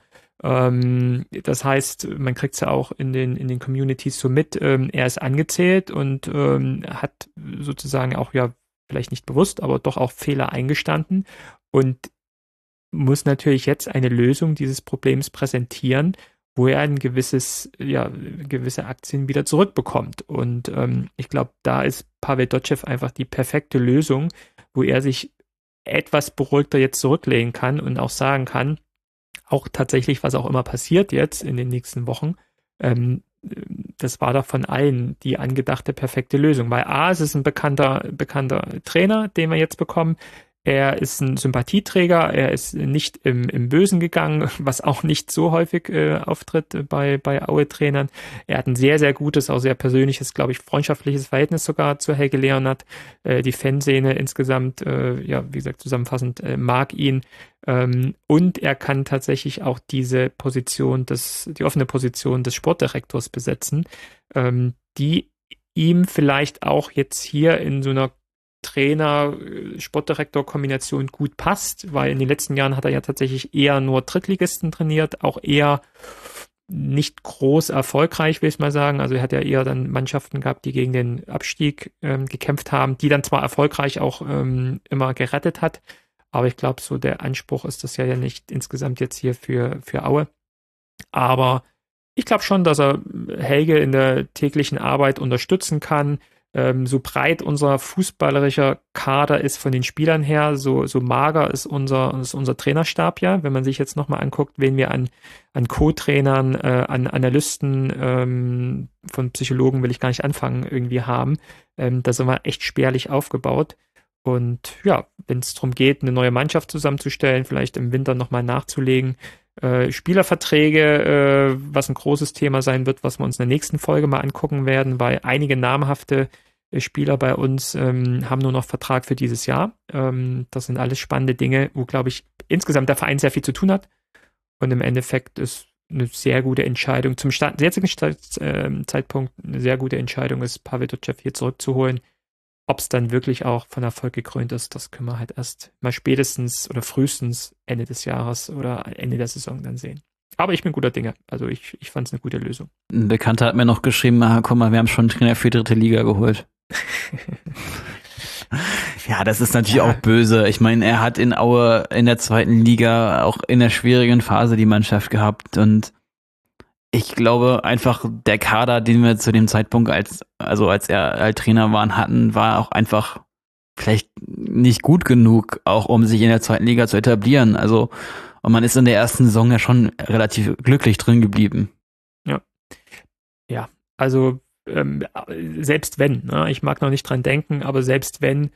S1: Ähm, das heißt, man kriegt es ja auch in den, in den Communities so mit. Ähm, er ist angezählt und ähm, hat sozusagen auch, ja, vielleicht nicht bewusst, aber doch auch Fehler eingestanden und muss natürlich jetzt eine Lösung dieses Problems präsentieren, wo er ein gewisses, ja, gewisse Aktien wieder zurückbekommt. Und ähm, ich glaube, da ist Pavel Dotschew einfach die perfekte Lösung, wo er sich etwas beruhigter jetzt zurücklehnen kann und auch sagen kann, auch tatsächlich, was auch immer passiert jetzt in den nächsten Wochen, ähm, das war doch von allen die angedachte perfekte Lösung. Weil A, es ist ein bekannter, bekannter Trainer, den wir jetzt bekommen. Er ist ein Sympathieträger, er ist nicht im, im Bösen gegangen, was auch nicht so häufig äh, auftritt bei, bei Aue-Trainern. Er hat ein sehr, sehr gutes, auch sehr persönliches, glaube ich, freundschaftliches Verhältnis sogar zu Helge Leonhardt. Äh, die Fanszene insgesamt, äh, ja, wie gesagt, zusammenfassend, äh, mag ihn. Ähm, und er kann tatsächlich auch diese Position, des, die offene Position des Sportdirektors besetzen, ähm, die ihm vielleicht auch jetzt hier in so einer Trainer-Sportdirektor-Kombination gut passt, weil in den letzten Jahren hat er ja tatsächlich eher nur Drittligisten trainiert, auch eher nicht groß erfolgreich, will ich mal sagen. Also er hat ja eher dann Mannschaften gehabt, die gegen den Abstieg ähm, gekämpft haben, die dann zwar erfolgreich auch ähm, immer gerettet hat, aber ich glaube, so der Anspruch ist das ja, ja nicht insgesamt jetzt hier für, für Aue. Aber ich glaube schon, dass er Helge in der täglichen Arbeit unterstützen kann. Ähm, so breit unser fußballerischer Kader ist von den Spielern her, so, so mager ist unser, ist unser Trainerstab ja. Wenn man sich jetzt nochmal anguckt, wen wir an, an Co-Trainern, äh, an Analysten, ähm, von Psychologen will ich gar nicht anfangen, irgendwie haben, ähm, da sind wir echt spärlich aufgebaut. Und ja, wenn es darum geht, eine neue Mannschaft zusammenzustellen, vielleicht im Winter nochmal nachzulegen, Äh, Spielerverträge, äh, was ein großes Thema sein wird, was wir uns in der nächsten Folge mal angucken werden, weil einige namhafte äh, Spieler bei uns ähm, haben nur noch Vertrag für dieses Jahr. Ähm, das sind alles spannende Dinge, wo, glaube ich, insgesamt der Verein sehr viel zu tun hat. Und im Endeffekt ist eine sehr gute Entscheidung, zum Stand, jetzigen Stand, äh, Zeitpunkt eine sehr gute Entscheidung ist, Pavel Dotschew hier zurückzuholen. Ob es dann wirklich auch von Erfolg gekrönt ist, das können wir halt erst mal spätestens oder frühestens Ende des Jahres oder Ende der Saison dann sehen. Aber ich bin guter Dinge. Also ich, ich fand es eine gute Lösung.
S2: Ein Bekannter hat mir noch geschrieben, ah, guck mal, wir haben schon einen Trainer für die dritte Liga geholt. Ja, das ist natürlich ja. auch böse. Ich meine, er hat in Aue in der zweiten Liga auch in der schwierigen Phase die Mannschaft gehabt und ich glaube einfach, der Kader, den wir zu dem Zeitpunkt, als also als er als Trainer waren, hatten, war auch einfach vielleicht nicht gut genug, auch um sich in der zweiten Liga zu etablieren. Also und man ist in der ersten Saison ja schon relativ glücklich drin geblieben.
S1: Ja, ja. Also ähm, selbst wenn, ne, ich mag noch nicht dran denken, aber selbst wenn,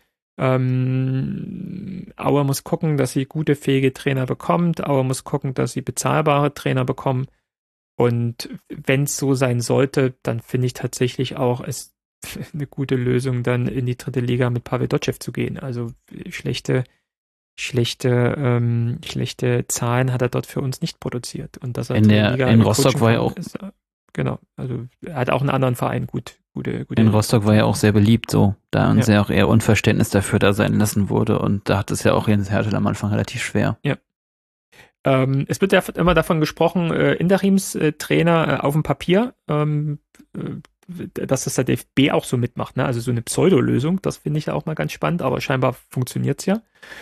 S1: ähm, Aue muss gucken, dass sie gute, fähige Trainer bekommt. Aue muss gucken, dass sie bezahlbare Trainer bekommen. Und wenn es so sein sollte, dann finde ich tatsächlich auch es eine gute Lösung, dann in die dritte Liga mit Pavel Dotschew zu gehen. Also schlechte, schlechte, ähm, schlechte Zahlen hat er dort für uns nicht produziert. Und dass er
S2: in der Liga in Rostock war ja auch
S1: ist, genau. Also er hat auch einen anderen Verein gut, gute, gute.
S2: In Rostock war ja auch sehr beliebt, so da haben sie ja auch eher Unverständnis dafür da sein lassen wurde. Und da hat es ja auch Jens Hertel am Anfang relativ schwer.
S1: Ja. Ähm, es wird ja immer davon gesprochen, äh, Interimstrainer äh, auf dem Papier, ähm, äh, dass das der D F B auch so mitmacht, ne? Also so eine Pseudolösung, das finde ich auch mal ganz spannend, aber scheinbar funktioniert es ja.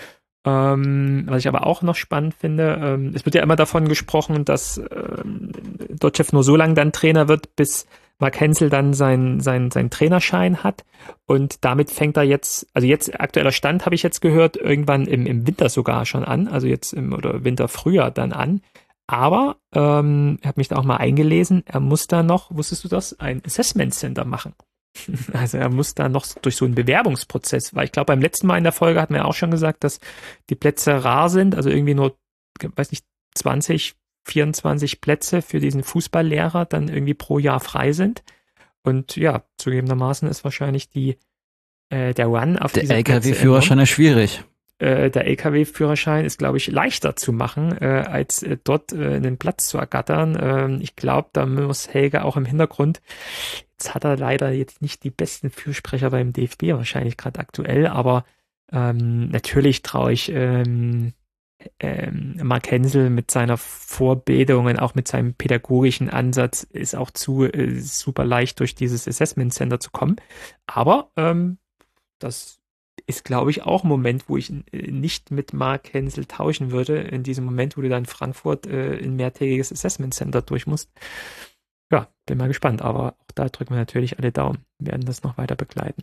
S1: Ähm, was ich aber auch noch spannend finde, ähm, es wird ja immer davon gesprochen, dass ähm, Dotschew nur so lange dann Trainer wird, bis Mark Hensel dann seinen sein, sein Trainerschein hat und damit fängt er jetzt, also jetzt aktueller Stand habe ich jetzt gehört, irgendwann im, im Winter sogar schon an, also jetzt im oder Winter, Frühjahr dann an, aber ähm, ich habe mich da auch mal eingelesen, er muss da noch, wusstest du das, ein Assessment Center machen. Also er muss da noch durch so einen Bewerbungsprozess, weil ich glaube beim letzten Mal in der Folge hatten wir auch schon gesagt, dass die Plätze rar sind, also irgendwie nur, weiß nicht, zwanzig, vierundzwanzig Plätze für diesen Fußballlehrer dann irgendwie pro Jahr frei sind. Und ja, zugegebenermaßen ist wahrscheinlich die äh, der Run auf diese
S2: Plätze. Der L K W-Führerschein ist schwierig.
S1: Äh, der L K W-Führerschein ist, glaube ich, leichter zu machen, äh, als äh, dort äh, einen Platz zu ergattern. Ähm, ich glaube, da muss Helge auch im Hintergrund, jetzt hat er leider jetzt nicht die besten Fürsprecher beim D F B wahrscheinlich gerade aktuell, aber ähm, natürlich traue ich ähm, ähm, Mark Hensel mit seiner Vorbildung und auch mit seinem pädagogischen Ansatz ist auch zu äh, super leicht durch dieses Assessment Center zu kommen. Aber ähm, das ist, glaube ich, auch ein Moment, wo ich äh, nicht mit Mark Hensel tauschen würde, in diesem Moment, wo du dann in Frankfurt äh, ein mehrtägiges Assessment Center durch musst. Ja, bin mal gespannt, aber auch da drücken wir natürlich alle Daumen. Wir werden das noch weiter begleiten.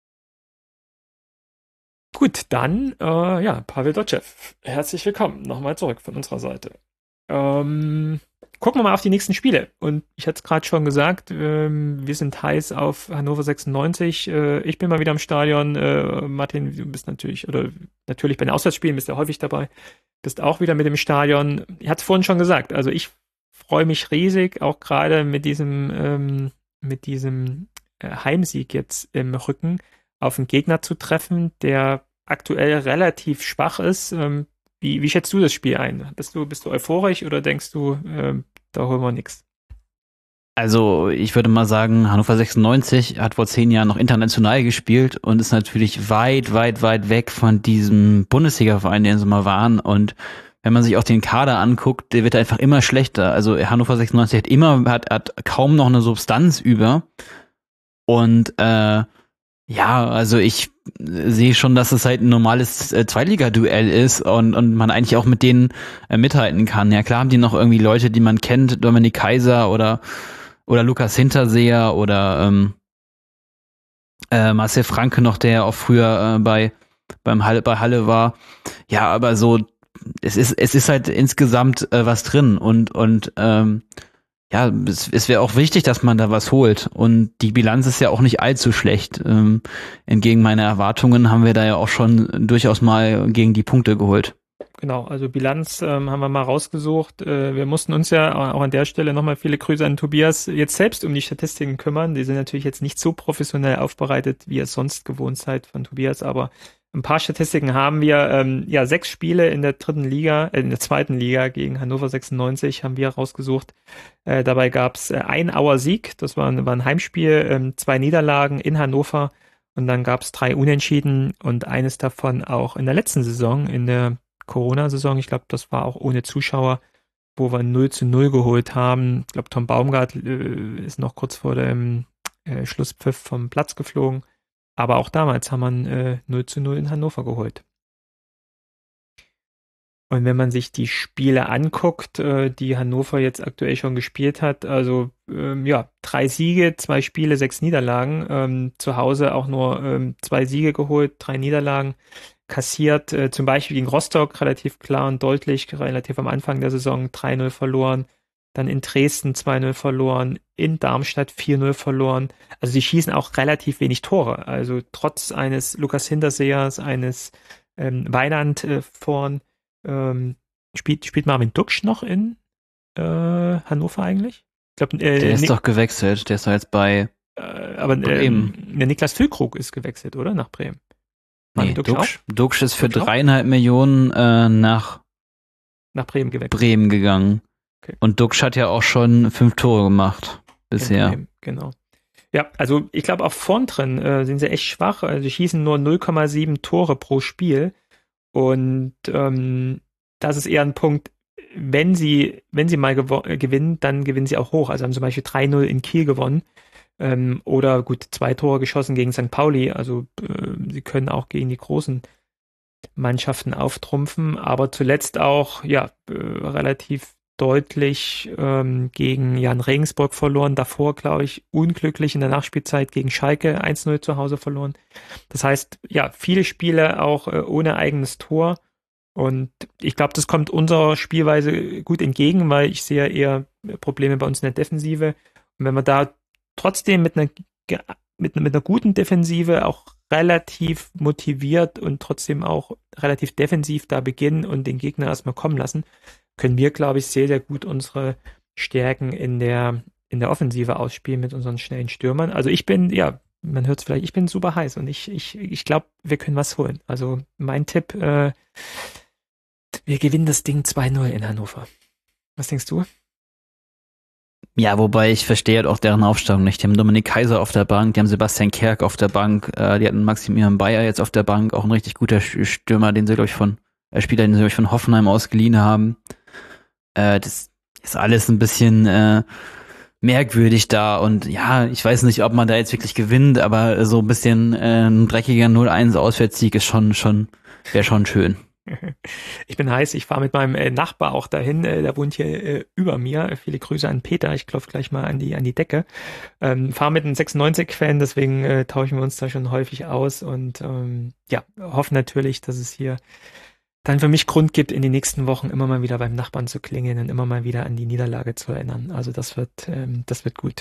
S1: Gut, dann, äh, ja, Pavel Dotschew. Herzlich willkommen nochmal zurück von unserer Seite. Ähm, gucken wir mal auf die nächsten Spiele. Und ich hatte es gerade schon gesagt, ähm, wir sind heiß auf Hannover sechsundneunzig. Äh, ich bin mal wieder im Stadion. Äh, Martin, du bist natürlich, oder natürlich bei den Auswärtsspielen bist du ja häufig dabei. Bist auch wieder mit im Stadion. Ich hatte es vorhin schon gesagt, also ich freue mich riesig, auch gerade mit diesem, ähm, mit diesem äh, Heimsieg jetzt im Rücken auf einen Gegner zu treffen, der aktuell relativ schwach ist. Ähm, wie, wie schätzt du das Spiel ein? Bist du, bist du euphorisch oder denkst du, ähm, da holen wir nichts?
S2: Also ich würde mal sagen, Hannover sechsundneunzig hat vor zehn Jahren noch international gespielt und ist natürlich weit, weit, weit weg von diesem Bundesliga-Verein, den sie mal waren. Und wenn man sich auch den Kader anguckt, der wird einfach immer schlechter. Also Hannover sechsundneunzig hat immer, hat, hat kaum noch eine Substanz über. Und äh, ja, also ich sehe schon, dass es halt ein normales äh, Zweitliga-Duell ist und, und man eigentlich auch mit denen äh, mithalten kann. Ja, klar haben die noch irgendwie Leute, die man kennt, Dominik Kaiser oder oder Lukas Hinterseher oder ähm, äh, Marcel Franke noch, der auch früher äh, bei beim Halle bei Halle war. Ja, aber so es ist es ist halt insgesamt äh, was drin und und ähm, ja, es, es wäre auch wichtig, dass man da was holt. Und die Bilanz ist ja auch nicht allzu schlecht. Ähm, entgegen meiner Erwartungen haben wir da ja auch schon durchaus mal gegen die Punkte geholt.
S1: Genau, also Bilanz ähm, haben wir mal rausgesucht. Äh, wir mussten uns ja auch an der Stelle nochmal viele Grüße an Tobias jetzt selbst um die Statistiken kümmern. Die sind natürlich jetzt nicht so professionell aufbereitet, wie ihr es sonst gewohnt seid von Tobias, aber ein paar Statistiken haben wir. Ähm, ja, sechs Spiele in der dritten Liga, äh, in der zweiten Liga gegen Hannover sechsundneunzig haben wir rausgesucht. Äh, dabei gab es äh, ein Auer Sieg, das war, war ein Heimspiel, ähm, zwei Niederlagen in Hannover und dann gab es drei Unentschieden und eines davon auch in der letzten Saison, in der Corona-Saison. Ich glaube, das war auch ohne Zuschauer, wo wir null zu null geholt haben. Ich glaube, Tom Baumgart äh, ist noch kurz vor dem äh, Schlusspfiff vom Platz geflogen. Aber auch damals haben wir äh, null zu null in Hannover geholt. Und wenn man sich die Spiele anguckt, äh, die Hannover jetzt aktuell schon gespielt hat, also ähm, ja, drei Siege, zwei Spiele, sechs Niederlagen. Ähm, zu Hause auch nur ähm, zwei Siege geholt, drei Niederlagen kassiert. Äh, zum Beispiel gegen Rostock relativ klar und deutlich, relativ am Anfang der Saison drei null verloren. Dann in Dresden zwei null verloren, in Darmstadt vier null verloren. Also sie schießen auch relativ wenig Tore. Also trotz eines Lukas Hinterseers, eines ähm, Weiland äh, vorn, ähm, spielt, spielt Marvin Duksch noch in äh, Hannover eigentlich? Ich glaub, äh,
S2: der ist
S1: Nik-
S2: doch gewechselt, der ist doch jetzt bei
S1: äh, aber
S2: Bremen.
S1: ähm, der Niklas Füllkrug ist gewechselt, oder? Nach Bremen.
S2: Nee,
S1: Marvin Duksch
S2: Duksch, Duksch ist für
S1: Duksch auch?
S2: dreieinhalb Millionen äh, nach
S1: Nach Bremen gewechselt.
S2: Bremen gegangen.
S1: Okay.
S2: Und Duksch hat ja auch schon fünf Tore gemacht bisher.
S1: In Bremen, genau. Ja, also ich glaube auch vorn drin äh, sind sie echt schwach. Also sie schießen nur null Komma sieben Tore pro Spiel. Und ähm, das ist eher ein Punkt, wenn sie, wenn sie mal gewo- äh, gewinnen, dann gewinnen sie auch hoch. Also haben zum Beispiel drei null in Kiel gewonnen. Ähm, oder gut, zwei Tore geschossen gegen Sankt Pauli. Also äh, sie können auch gegen die großen Mannschaften auftrumpfen. Aber zuletzt auch, ja, äh, relativ deutlich ähm, gegen Jan Regensburg verloren. Davor, glaube ich, unglücklich in der Nachspielzeit gegen Schalke eins null zu Hause verloren. Das heißt, ja, viele Spiele auch äh, ohne eigenes Tor. Und ich glaube, das kommt unserer Spielweise gut entgegen, weil ich sehe eher Probleme bei uns in der Defensive. Und wenn wir da trotzdem mit einer, ge- mit, mit einer guten Defensive auch relativ motiviert und trotzdem auch relativ defensiv da beginnen und den Gegner erstmal kommen lassen, können wir, glaube ich, sehr, sehr gut unsere Stärken in der, in der Offensive ausspielen mit unseren schnellen Stürmern. Also ich bin, ja, man hört es vielleicht, ich bin super heiß und ich, ich, ich glaube, wir können was holen. Also mein Tipp, äh, wir gewinnen das Ding zwei null in Hannover. Was denkst du?
S2: Ja, wobei ich verstehe halt auch deren Aufstellung nicht. Die haben Dominik Kaiser auf der Bank, die haben Sebastian Kerk auf der Bank, äh, die hatten Maximilian Bayer jetzt auf der Bank, auch ein richtig guter Stürmer, den sie, glaube ich, von, äh, Spieler, den sie, glaube ich, von Hoffenheim ausgeliehen haben. Äh, das ist alles ein bisschen äh, merkwürdig da und ja, ich weiß nicht, ob man da jetzt wirklich gewinnt, aber so ein bisschen äh, ein dreckiger null eins Auswärtssieg ist schon, schon, wäre schon schön.
S1: Ich bin heiß, ich fahre mit meinem äh, Nachbar auch dahin, äh, der wohnt hier äh, über mir. Viele Grüße an Peter, ich klopfe gleich mal an die an die Decke. Ähm, fahre mit einem sechsundneunzig-Fan, deswegen äh, tauschen wir uns da schon häufig aus und ähm, ja, hoffen natürlich, dass es hier dann für mich Grund gibt, in den nächsten Wochen immer mal wieder beim Nachbarn zu klingeln und immer mal wieder an die Niederlage zu erinnern. Also das wird, ähm, das wird gut.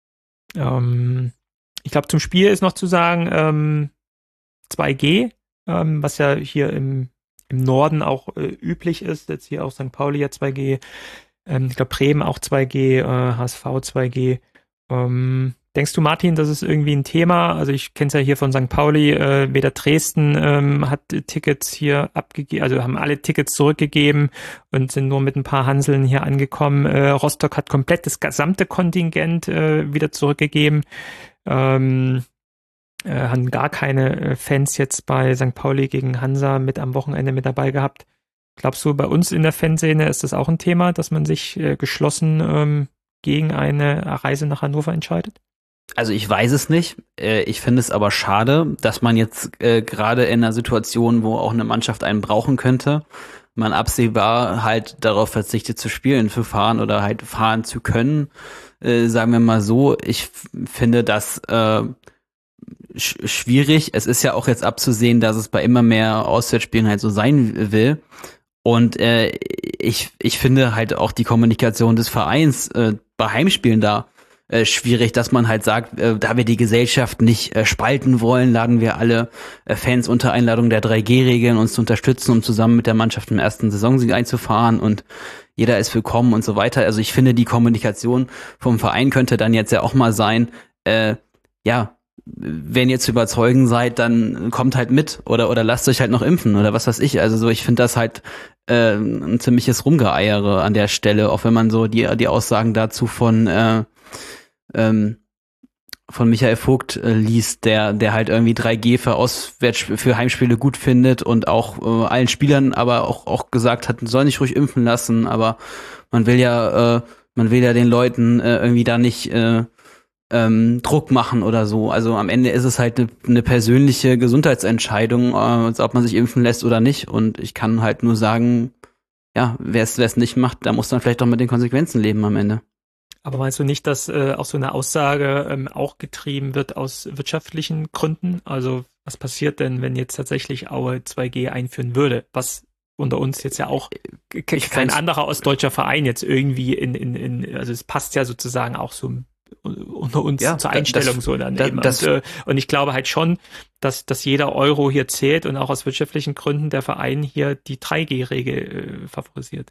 S1: Ähm, ich glaube, zum Spiel ist noch zu sagen, ähm, zwei G, ähm, was ja hier im im Norden auch äh, üblich ist, jetzt hier auch Sankt Pauli ja zwei G, ähm, ich glaube Bremen auch zwei G, äh, H S V zwei G. Ähm, denkst du, Martin, das ist irgendwie ein Thema? Also ich kenne es ja hier von Sankt Pauli, äh, weder Dresden ähm, hat Tickets hier abgegeben, also haben alle Tickets zurückgegeben und sind nur mit ein paar Hanseln hier angekommen. Äh, Rostock hat komplett das gesamte Kontingent äh, wieder zurückgegeben. Ähm, Äh, haben gar keine äh, Fans jetzt bei Sankt Pauli gegen Hansa mit am Wochenende mit dabei gehabt. Glaubst du, bei uns in der Fanszene ist das auch ein Thema, dass man sich äh, geschlossen ähm, gegen eine Reise nach Hannover entscheidet?
S2: Also ich weiß es nicht. Äh, ich finde es aber schade, dass man jetzt äh, gerade in einer Situation, wo auch eine Mannschaft einen brauchen könnte, man absehbar halt darauf verzichtet zu spielen, zu fahren oder halt fahren zu können. Äh, sagen wir mal so, ich f- finde das äh, sch- schwierig. Es ist ja auch jetzt abzusehen, dass es bei immer mehr Auswärtsspielen halt so sein will. Und äh, ich, ich finde halt auch die Kommunikation des Vereins äh, bei Heimspielen da äh, schwierig, dass man halt sagt, äh, da wir die Gesellschaft nicht äh, spalten wollen, laden wir alle äh, Fans unter Einladung der drei G Regeln uns zu unterstützen, um zusammen mit der Mannschaft im ersten Saisonsieg einzufahren und jeder ist willkommen und so weiter. Also ich finde, die Kommunikation vom Verein könnte dann jetzt ja auch mal sein, äh, ja, wenn ihr zu überzeugen seid, dann kommt halt mit oder oder lasst euch halt noch impfen oder was weiß ich. Also so, ich finde das halt äh, ein ziemliches Rumgeeiere an der Stelle, auch wenn man so die die Aussagen dazu von äh, ähm, von Michael Vogt äh, liest, der der halt irgendwie drei G für Auswärts für Heimspiele gut findet und auch äh, allen Spielern aber auch auch gesagt hat, soll nicht ruhig impfen lassen, aber man will ja äh, man will ja den Leuten äh, irgendwie da nicht äh, ähm, Druck machen oder so. Also am Ende ist es halt eine ne persönliche Gesundheitsentscheidung, äh, ob man sich impfen lässt oder nicht. Und ich kann halt nur sagen, ja, wer es nicht macht, da muss dann vielleicht auch mit den Konsequenzen leben am Ende.
S1: Aber meinst du nicht, dass äh, auch so eine Aussage ähm, auch getrieben wird aus wirtschaftlichen Gründen? Also was passiert denn, wenn jetzt tatsächlich Aue zwei G einführen würde? Was unter uns jetzt ja auch
S2: ich
S1: kein anderer ostdeutscher Verein jetzt irgendwie in, in, in, also es passt ja sozusagen auch so unter uns
S2: ja,
S1: zur Einstellung
S2: das,
S1: so daneben.
S2: Das,
S1: und, äh, und ich glaube halt schon, dass, dass jeder Euro hier zählt und auch aus wirtschaftlichen Gründen der Verein hier die drei G Regel äh, favorisiert.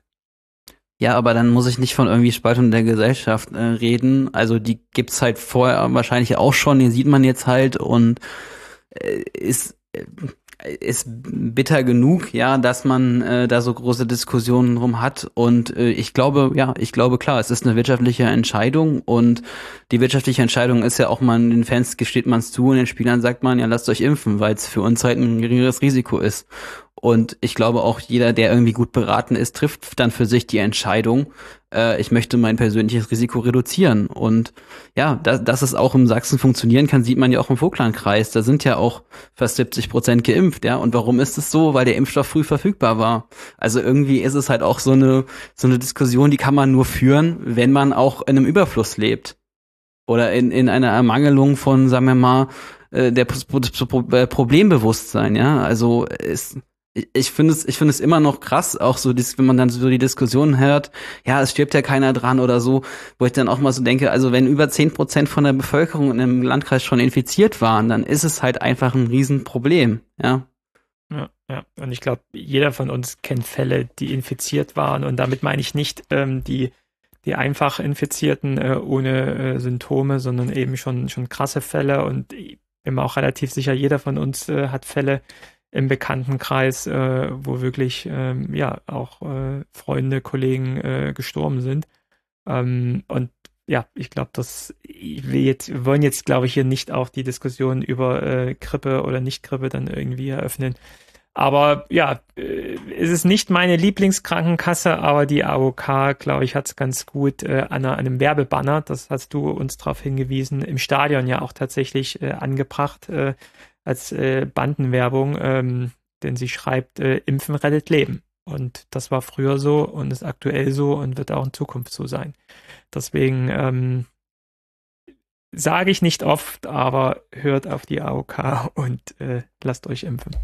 S2: Ja, aber dann muss ich nicht von irgendwie Spaltung der Gesellschaft äh, reden. Also die gibt's halt vorher wahrscheinlich auch schon, den sieht man jetzt halt und äh, ist äh, ist bitter genug, ja, dass man äh, da so große Diskussionen drum hat. Und äh, ich glaube, ja, ich glaube, klar, es ist eine wirtschaftliche Entscheidung und die wirtschaftliche Entscheidung ist ja auch, man den Fans gesteht man es zu und den Spielern sagt man, ja, lasst euch impfen, weil es für uns halt ein geringeres Risiko ist. Und ich glaube auch, jeder, der irgendwie gut beraten ist, trifft dann für sich die Entscheidung, äh, ich möchte mein persönliches Risiko reduzieren. Und ja, da, dass es auch im Sachsen funktionieren kann, sieht man ja auch im Vogtlandkreis. Da sind ja auch fast siebzig Prozent geimpft, ja. Und warum ist es so? Weil der Impfstoff früh verfügbar war. Also irgendwie ist es halt auch so eine, so eine Diskussion, die kann man nur führen, wenn man auch in einem Überfluss lebt. Oder in, in einer Ermangelung von, sagen wir mal, äh, der Pro- Pro- Problembewusstsein, ja. Also es Ich finde es, ich finde es immer noch krass, auch so, wenn man dann so die Diskussionen hört, ja, es stirbt ja keiner dran oder so, wo ich dann auch mal so denke, also wenn über zehn Prozent von der Bevölkerung in einem Landkreis schon infiziert waren, dann ist es halt einfach ein Riesenproblem, ja.
S1: Ja, ja. Und ich glaube, jeder von uns kennt Fälle, die infiziert waren und damit meine ich nicht ähm, die die einfach Infizierten äh, ohne äh, Symptome, sondern eben schon schon krasse Fälle und ich bin mir auch relativ sicher, jeder von uns äh, hat Fälle im Bekanntenkreis, äh, wo wirklich ähm, ja auch äh, Freunde, Kollegen äh, gestorben sind. Ähm, und ja, ich glaube, dass wir jetzt, wir wollen jetzt, glaube ich, hier nicht auch die Diskussion über äh, Grippe oder Nicht-Grippe dann irgendwie eröffnen. Aber ja, äh, es ist nicht meine Lieblingskrankenkasse, aber die A O K, glaube ich, hat es ganz gut äh, an einem Werbebanner, das hast du uns darauf hingewiesen, im Stadion ja auch tatsächlich äh, angebracht, äh, als äh, Bandenwerbung, ähm, denn sie schreibt, äh, Impfen rettet Leben. Und das war früher so und ist aktuell so und wird auch in Zukunft so sein. Deswegen ähm, sage ich nicht oft, aber hört auf die A O K und äh, lasst euch impfen.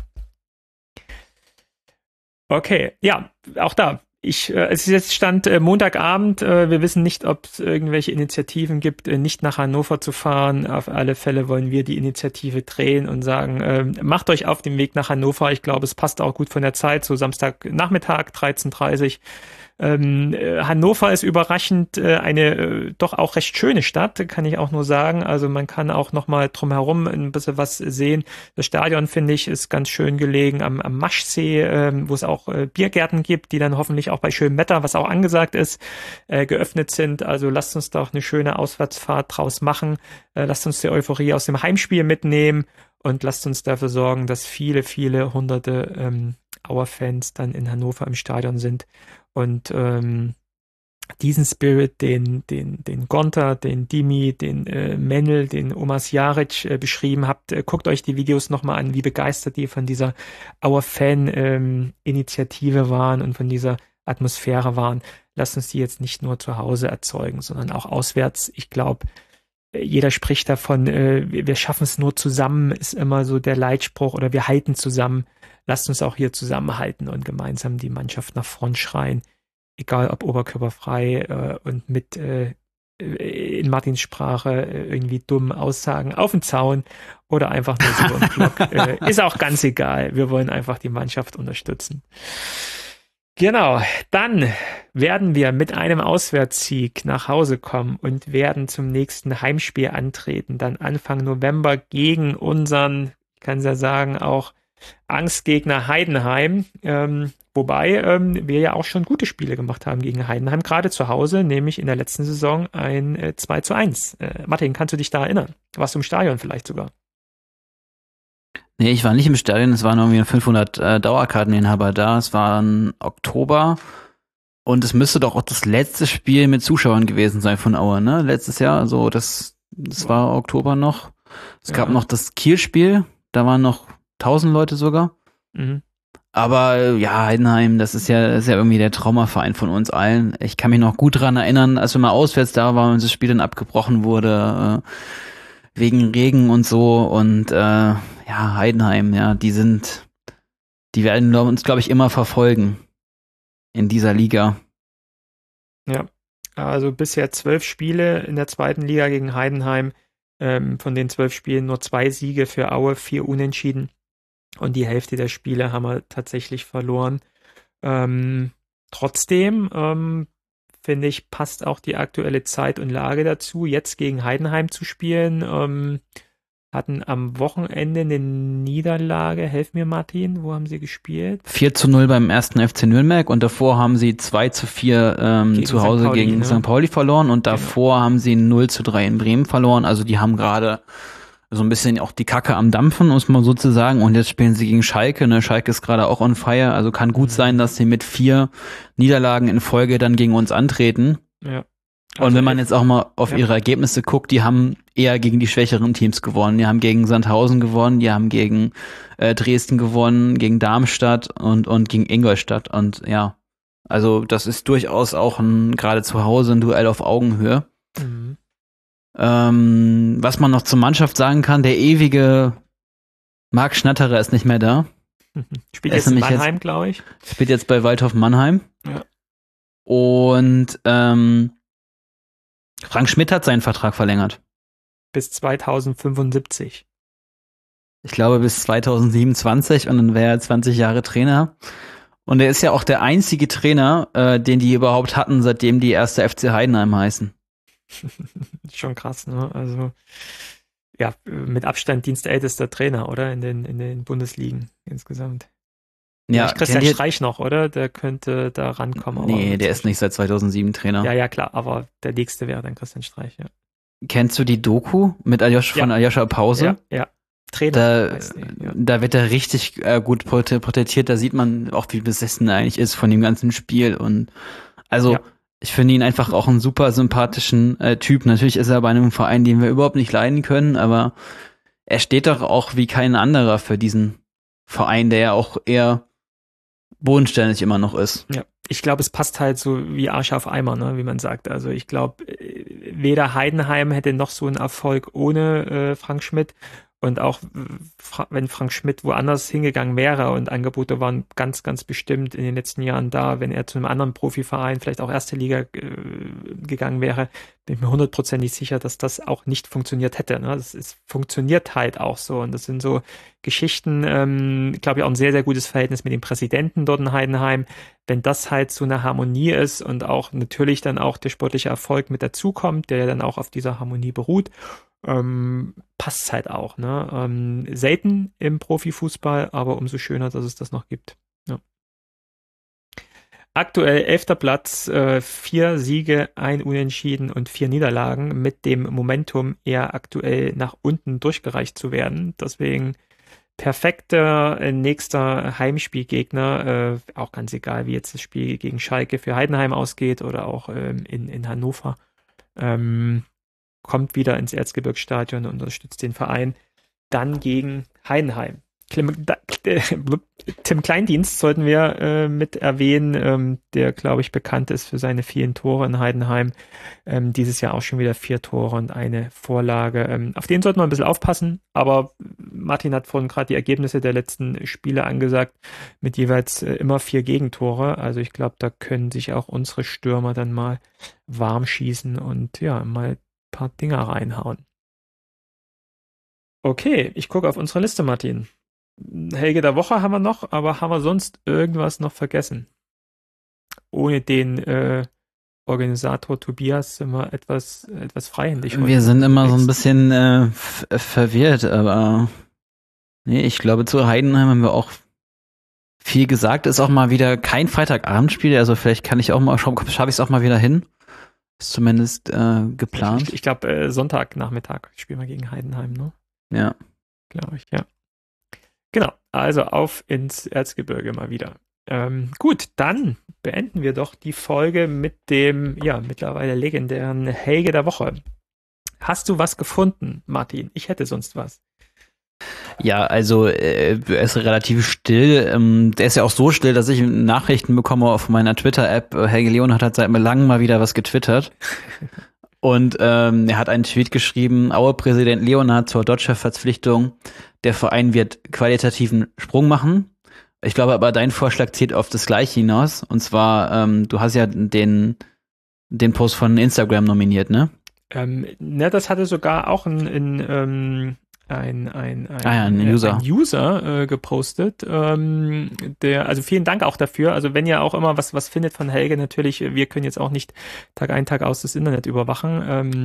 S1: Okay, ja, auch da. Ich, äh, es ist jetzt Stand äh, Montagabend. Äh, wir wissen nicht, ob es irgendwelche Initiativen gibt, äh, nicht nach Hannover zu fahren. Auf alle Fälle wollen wir die Initiative drehen und sagen, äh, macht euch auf den Weg nach Hannover. Ich glaube, es passt auch gut von der Zeit, so Samstagnachmittag, dreizehn Uhr dreißig. Ähm, äh, Hannover ist überraschend äh, eine äh, doch auch recht schöne Stadt, kann ich auch nur sagen. Also man kann auch noch mal drumherum ein bisschen was sehen. Das Stadion, finde ich, ist ganz schön gelegen am, am Maschsee, äh, wo es auch äh, Biergärten gibt, die dann hoffentlich auch bei schönem Wetter, was auch angesagt ist, äh, geöffnet sind. Also lasst uns doch eine schöne Auswärtsfahrt draus machen. Äh, lasst uns die Euphorie aus dem Heimspiel mitnehmen und lasst uns dafür sorgen, dass viele, viele hunderte ähm, Auer-Fans dann in Hannover im Stadion sind. Und ähm, diesen Spirit, den, den, den Gonta, den Dimi, den äh, Mennel, den Omas Jaric äh, beschrieben habt, äh, guckt euch die Videos nochmal an, wie begeistert die von dieser Our Fan-Initiative ähm, waren und von dieser Atmosphäre waren. Lasst uns die jetzt nicht nur zu Hause erzeugen, sondern auch auswärts. Ich glaube, jeder spricht davon, äh, wir, wir schaffen es nur zusammen, ist immer so der Leitspruch, oder wir halten zusammen. Lasst uns auch hier zusammenhalten und gemeinsam die Mannschaft nach vorn schreien. Egal ob oberkörperfrei äh, und mit äh, in Martins Sprache äh, irgendwie dummen Aussagen auf den Zaun oder einfach nur so im Block. Äh, ist auch ganz egal. Wir wollen einfach die Mannschaft unterstützen. Genau. Dann werden wir mit einem Auswärtssieg nach Hause kommen und werden zum nächsten Heimspiel antreten, dann Anfang November gegen unseren, ich kann es ja sagen, auch Angstgegner Heidenheim, ähm, wobei ähm, wir ja auch schon gute Spiele gemacht haben gegen Heidenheim, gerade zu Hause, nämlich in der letzten Saison ein äh, zwei zu eins. Äh, Martin, kannst du dich da erinnern? Warst du im Stadion vielleicht sogar?
S2: Nee, ich war nicht im Stadion, es waren irgendwie fünfhundert äh, Dauerkarteninhaber da, es war im Oktober und es müsste doch auch das letzte Spiel mit Zuschauern gewesen sein von Aue, ne? Letztes Jahr, also das, das war Oktober noch. Es gab
S1: Ja.
S2: noch das Kiel-Spiel, da waren noch tausend Leute sogar.
S1: Mhm.
S2: Aber äh, ja, Heidenheim, das ist ja, das ist ja irgendwie der Traumaverein von uns allen. Ich kann mich noch gut dran erinnern, als wir mal auswärts da waren und das Spiel dann abgebrochen wurde, äh, wegen Regen und so. Und äh, ja, Heidenheim, ja, die sind, die werden uns, glaube ich, immer verfolgen in dieser Liga.
S1: Ja, also bisher zwölf Spiele in der zweiten Liga gegen Heidenheim. Ähm, von den zwölf Spielen nur zwei Siege für Aue, vier Unentschieden. Und die Hälfte der Spiele haben wir tatsächlich verloren. Ähm, trotzdem, ähm, finde ich, passt auch die aktuelle Zeit und Lage dazu, jetzt gegen Heidenheim zu spielen. Ähm, hatten am Wochenende eine Niederlage. Helf mir, Martin, wo haben sie gespielt?
S2: vier zu null beim ersten F C Nürnberg und davor haben sie zwei zu vier ähm,
S1: Gegen
S2: zu
S1: Sankt
S2: Hause
S1: Pauli,
S2: gegen
S1: ne?
S2: Sankt Pauli verloren und davor haben sie null zu drei in Bremen verloren. Also die haben gerade so ein bisschen auch die Kacke am Dampfen, muss man so zu sagen. Und jetzt spielen sie gegen Schalke. Ne? Schalke ist gerade auch on fire. Also kann gut
S1: Mhm.
S2: sein, dass sie mit vier Niederlagen in Folge dann gegen uns antreten.
S1: Ja.
S2: Und
S1: Also
S2: wenn man
S1: elf-
S2: jetzt auch mal auf
S1: ja.
S2: ihre Ergebnisse guckt, die haben eher gegen die schwächeren Teams gewonnen. Die haben gegen Sandhausen gewonnen, die haben gegen äh, Dresden gewonnen, gegen Darmstadt und, und gegen Ingolstadt. Und ja, also das ist durchaus auch ein, gerade zu Hause ein Duell auf Augenhöhe.
S1: Mhm.
S2: Ähm, was man noch zur Mannschaft sagen kann, der ewige Marc Schnatterer ist nicht mehr da.
S1: Spielt
S2: Er
S1: jetzt
S2: ist
S1: in
S2: nämlich jetzt-
S1: Mannheim, glaube ich.
S2: Spielt jetzt bei Waldhof Mannheim.
S1: Ja.
S2: Und ähm, Frank Schmidt hat seinen Vertrag verlängert.
S1: Bis zweitausendfünfundsiebzig.
S2: Ich glaube bis zweitausendsiebenundzwanzig und dann wäre er zwanzig Jahre Trainer. Und er ist ja auch der einzige Trainer, äh, den die überhaupt hatten, seitdem die erste F C Heidenheim heißen.
S1: Schon krass, ne? Also, ja, mit Abstand dienstältester Trainer, oder? In den, in den Bundesligen insgesamt.
S2: Ja,
S1: Nicht Christian
S2: kennt ihr-
S1: Streich noch, oder? Der könnte da rankommen. aber
S2: Nee,
S1: mit
S2: der ist nicht seit zweitausendsieben Trainer.
S1: Ja, ja, klar, aber der nächste wäre dann Christian Streich, ja.
S2: Kennst du die Doku mit Aljosch von
S1: Ja.
S2: Aljoscha Pause?
S1: Ja, ja. Trainer
S2: Da,
S1: heißt die, ja.
S2: da wird er richtig äh, gut portr- porträtiert. Da sieht man auch, wie besessen er eigentlich ist von dem ganzen Spiel. Und also
S1: Ja.
S2: ich finde ihn einfach auch einen super sympathischen äh, Typ. Natürlich ist er bei einem Verein, den wir überhaupt nicht leiden können, aber er steht doch auch wie kein anderer für diesen Verein, der ja auch eher bodenständig immer noch ist.
S1: Ja, ich glaube, es passt halt so wie Arsch auf Eimer, ne, wie man sagt. Also ich glaube, äh, weder Heidenheim hätte noch so einen Erfolg ohne äh, Frank Schmidt. Und auch äh, Fra- wenn Frank Schmidt woanders hingegangen wäre und Angebote waren ganz, ganz bestimmt in den letzten Jahren da, wenn er zu einem anderen Profiverein, vielleicht auch erste Liga äh, gegangen wäre, bin ich mir hundertprozentig sicher, dass das auch nicht funktioniert hätte. Ne? Das ist, funktioniert halt auch so. Und das sind so Geschichten, ähm, glaube ich, auch ein sehr, sehr gutes Verhältnis mit dem Präsidenten dort in Heidenheim. Wenn das halt so eine Harmonie ist und auch natürlich dann auch der sportliche Erfolg mit dazukommt, der ja dann auch auf dieser Harmonie beruht, ähm, passt halt auch. Ne? Ähm, selten im Profifußball, aber umso schöner, dass es das noch gibt. Ja. Aktuell elfter Platz, äh, vier Siege, ein Unentschieden und vier Niederlagen mit dem Momentum eher aktuell nach unten durchgereicht zu werden. Deswegen perfekter äh, nächster Heimspielgegner, äh, auch ganz egal, wie jetzt das Spiel gegen Schalke für Heidenheim ausgeht oder auch ähm, in, in Hannover. Ähm, kommt wieder ins Erzgebirgsstadion und unterstützt den Verein. Dann gegen Heidenheim. Tim, da, äh, Tim Kleindienst sollten wir äh, mit erwähnen, ähm, der, glaube ich, bekannt ist für seine vielen Tore in Heidenheim. Ähm, dieses Jahr auch schon wieder vier Tore und eine Vorlage. Ähm, auf den sollten wir ein bisschen aufpassen, aber Martin hat vorhin gerade die Ergebnisse der letzten Spiele angesagt, mit jeweils äh, immer vier Gegentore. Also ich glaube, da können sich auch unsere Stürmer dann mal warm schießen und ja, mal paar Dinger reinhauen. Okay, ich gucke auf unsere Liste, Martin. Helge der Woche haben wir noch, aber haben wir sonst irgendwas noch vergessen? ohne den äh, Organisator Tobias sind wir etwas, etwas freihändig.
S2: Wir sind immer so ein bisschen äh, f- verwirrt, aber nee, ich glaube, zu Heidenheim haben wir auch viel gesagt. Ist auch mal wieder kein Freitagabendspiel, also vielleicht kann ich auch mal, schaffe ich es auch mal wieder hin. Ist zumindest äh, geplant.
S1: Ich, ich glaube, äh, Sonntagnachmittag spielen wir gegen Heidenheim, ne?
S2: Ja.
S1: Glaube ich, ja. Genau, also auf ins Erzgebirge mal wieder. Ähm, gut, dann beenden wir doch die Folge mit dem, ja, mittlerweile legendären Helge der Woche. Hast du was gefunden, Martin? Ich hätte sonst was.
S2: Ja, also äh, er ist relativ still. Ähm, der ist ja auch so still, dass ich Nachrichten bekomme auf meiner Twitter-App. Helge Leonhardt hat seit langem mal wieder was getwittert. Und ähm, er hat einen Tweet geschrieben, Aue-Präsident Leonhardt zur Dotchev-Verpflichtung. Der Verein wird qualitativen Sprung machen. Ich glaube aber, dein Vorschlag zielt auf das Gleiche hinaus. Und zwar, ähm, du hast ja den, den Post von Instagram nominiert, ne?
S1: Ähm, ne, das hatte sogar auch ein, ein, ähm, ein, ein, ein,
S2: ah ja, ein
S1: äh,
S2: User,
S1: ein User äh, gepostet. Ähm, der, also vielen Dank auch dafür. Also wenn ihr auch immer was, was findet von Helge, natürlich, wir können jetzt auch nicht Tag ein, Tag aus das Internet überwachen. Ähm,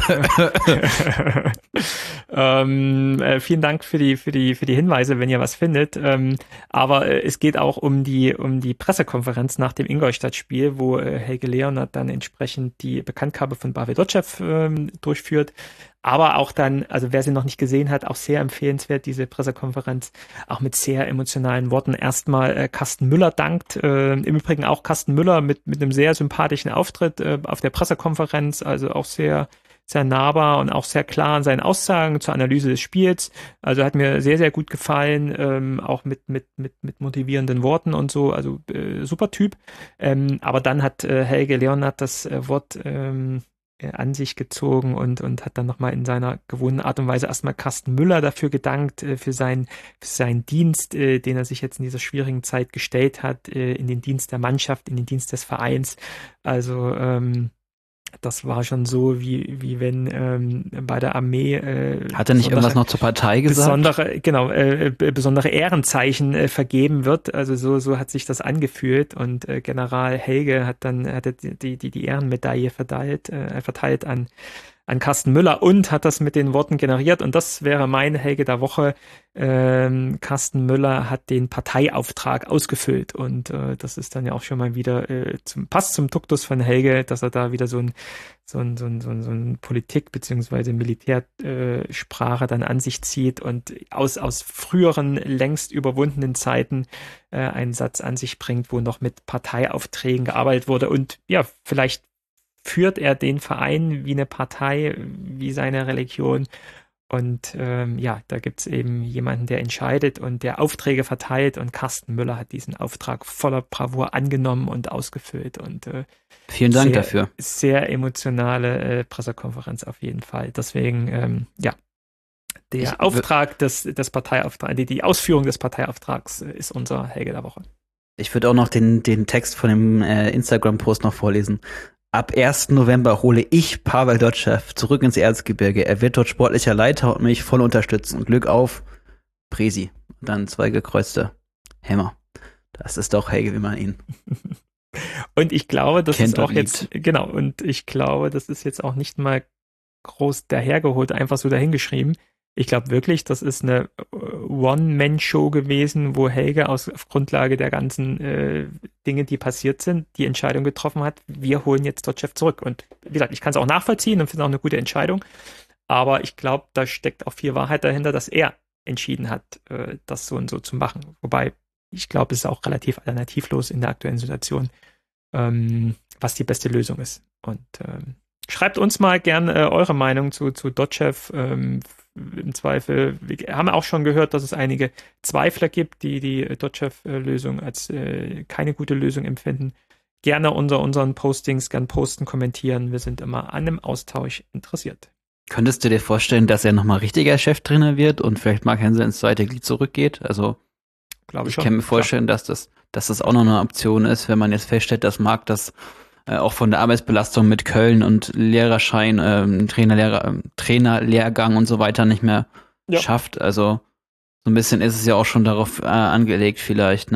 S1: ähm, äh, vielen Dank für die, für die, für die Hinweise, wenn ihr was findet. Ähm, aber äh, es geht auch um die, um die Pressekonferenz nach dem Ingolstadt-Spiel, wo äh, Helge Leonhardt dann entsprechend die Bekanntgabe von Pavel Dotchev ähm, durchführt. Aber auch dann, also wer sie noch nicht gesehen hat, auch sehr empfehlenswert, diese Pressekonferenz, auch mit sehr emotionalen Worten. Erstmal äh, Carsten Müller dankt, äh, im Übrigen auch Carsten Müller mit, mit einem sehr sympathischen Auftritt äh, auf der Pressekonferenz, also auch sehr, sehr nahbar und auch sehr klar in seinen Aussagen zur Analyse des Spiels. Also hat mir sehr, sehr gut gefallen, ähm, auch mit, mit, mit, mit motivierenden Worten und so, also äh, super Typ. Ähm, aber dann hat äh, Helge Leonhardt das äh, Wort ähm, an sich gezogen und, und hat dann nochmal in seiner gewohnten Art und Weise erstmal Carsten Müller dafür gedankt, äh, für, seinen, für seinen Dienst, äh, den er sich jetzt in dieser schwierigen Zeit gestellt hat, äh, in den Dienst der Mannschaft, in den Dienst des Vereins. Also ähm, das war schon so, wie, wie wenn ähm, bei der Armee äh,
S2: hat er nicht irgendwas noch zur Partei gesagt?
S1: Besondere, genau, äh, besondere Ehrenzeichen äh, vergeben wird. Also so, so hat sich das angefühlt. Und äh, General Helge hat dann hat die, die, die Ehrenmedaille verteilt, äh, verteilt an an Carsten Müller und hat das mit den Worten generiert. Und das wäre mein Helge der Woche. Ähm, Carsten Müller hat den Parteiauftrag ausgefüllt. Und äh, das ist dann ja auch schon mal wieder äh, zum, passt zum Duktus von Helge, dass er da wieder so ein so ein, so ein, so ein, so ein Politik- bzw. Militärsprache äh, dann an sich zieht und aus, aus früheren, längst überwundenen Zeiten äh, einen Satz an sich bringt, wo noch mit Parteiaufträgen gearbeitet wurde. Und ja, vielleicht führt er den Verein wie eine Partei, wie seine Religion. Und ähm, ja, da gibt es eben jemanden, der entscheidet und der Aufträge verteilt. Und Carsten Müller hat diesen Auftrag voller Bravour angenommen und ausgefüllt. Und äh,
S2: vielen Dank
S1: sehr,
S2: dafür.
S1: Sehr emotionale äh, Pressekonferenz auf jeden Fall. Deswegen, ähm, ja, der
S2: Ich,
S1: Auftrag des, des Parteiauftrags, die, die Ausführung des Parteiauftrags äh, ist unser Helge der Woche.
S2: Ich würde auch noch den, den Text von dem äh, Instagram-Post noch vorlesen. Ab ersten November hole ich Pavel Dotchev zurück ins Erzgebirge. Er wird dort sportlicher Leiter und mich voll unterstützen. Glück auf, Presi. Und dann zwei gekreuzte Hämmer. Das ist doch Helge, wie man ihn
S1: Und ich glaube, das
S2: kennt
S1: ist auch
S2: und
S1: jetzt,
S2: liebt.
S1: genau, und ich glaube, das ist jetzt auch nicht mal groß dahergeholt, einfach so dahingeschrieben. Ich glaube wirklich, das ist eine One-Man-Show gewesen, wo Helge aus, auf Grundlage der ganzen äh, Dinge, die passiert sind, die Entscheidung getroffen hat, wir holen jetzt Dotchev zurück. Und wie gesagt, ich kann es auch nachvollziehen und finde auch eine gute Entscheidung. Aber ich glaube, da steckt auch viel Wahrheit dahinter, dass er entschieden hat, äh, das so und so zu machen. Wobei, ich glaube, es ist auch relativ alternativlos in der aktuellen Situation, ähm, was die beste Lösung ist. Und ähm, schreibt uns mal gern äh, eure Meinung zu, zu Dotchev. Ähm, Im Zweifel, wir haben auch schon gehört, dass es einige Zweifler gibt, die die Dotchev-Lösung als äh, keine gute Lösung empfinden. Gerne unter unseren Postings, gern posten, kommentieren. Wir sind immer an einem Austausch interessiert.
S2: Könntest du dir vorstellen, dass er nochmal richtiger Cheftrainer wird und vielleicht Mark Hensel ins zweite Glied zurückgeht? Also
S1: Glaube
S2: ich
S1: schon,
S2: kann mir vorstellen, dass das, dass das auch noch eine Option ist, wenn man jetzt feststellt, dass Mark das äh, auch von der Arbeitsbelastung mit Köln und Lehrerschein, ähm, Trainerlehrer, ähm, Trainerlehrgang und so weiter nicht mehr
S1: ja.
S2: schafft. Also so ein bisschen ist es ja auch schon darauf äh, angelegt vielleicht, ne?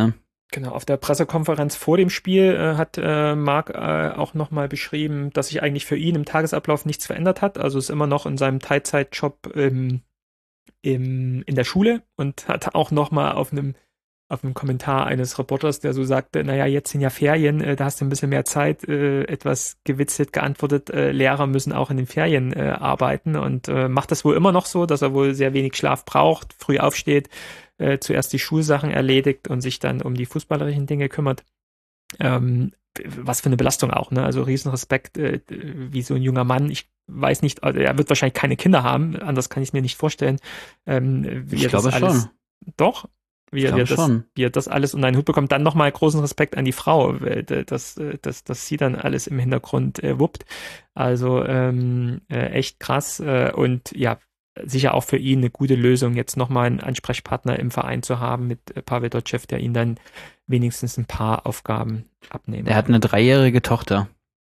S1: Genau, auf der Pressekonferenz vor dem Spiel äh, hat äh, Marc äh, auch nochmal beschrieben, dass sich eigentlich für ihn im Tagesablauf nichts verändert hat. Also ist immer noch in seinem Teilzeitjob im, im, in der Schule und hat auch nochmal auf einem auf einem Kommentar eines Reporters, der so sagte, naja, jetzt sind ja Ferien, äh, da hast du ein bisschen mehr Zeit, äh, etwas gewitzelt geantwortet, äh, Lehrer müssen auch in den Ferien äh, arbeiten und äh, macht das wohl immer noch so, dass er wohl sehr wenig Schlaf braucht, früh aufsteht, äh, zuerst die Schulsachen erledigt und sich dann um die fußballerischen Dinge kümmert. Ähm, was für eine Belastung auch, ne? Also Riesenrespekt, äh, wie so ein junger Mann, ich weiß nicht, also er wird wahrscheinlich keine Kinder haben, anders kann ich es mir nicht vorstellen. Ähm, wie
S2: Ich
S1: er das
S2: glaube
S1: alles,
S2: schon.
S1: doch, wie
S2: Ich
S1: er, wie er
S2: glaube
S1: das,
S2: schon.
S1: wie er das alles unter einen Hut bekommt. Dann nochmal großen Respekt an die Frau, weil, äh, dass, äh, dass, dass sie dann alles im Hintergrund äh, wuppt. Also ähm, äh, echt krass äh, und ja, sicher auch für ihn eine gute Lösung, jetzt nochmal einen Ansprechpartner im Verein zu haben mit äh, Pavel Dotschew, der ihn dann wenigstens ein paar Aufgaben abnehmen
S2: Er hat
S1: kann.
S2: eine dreijährige Tochter.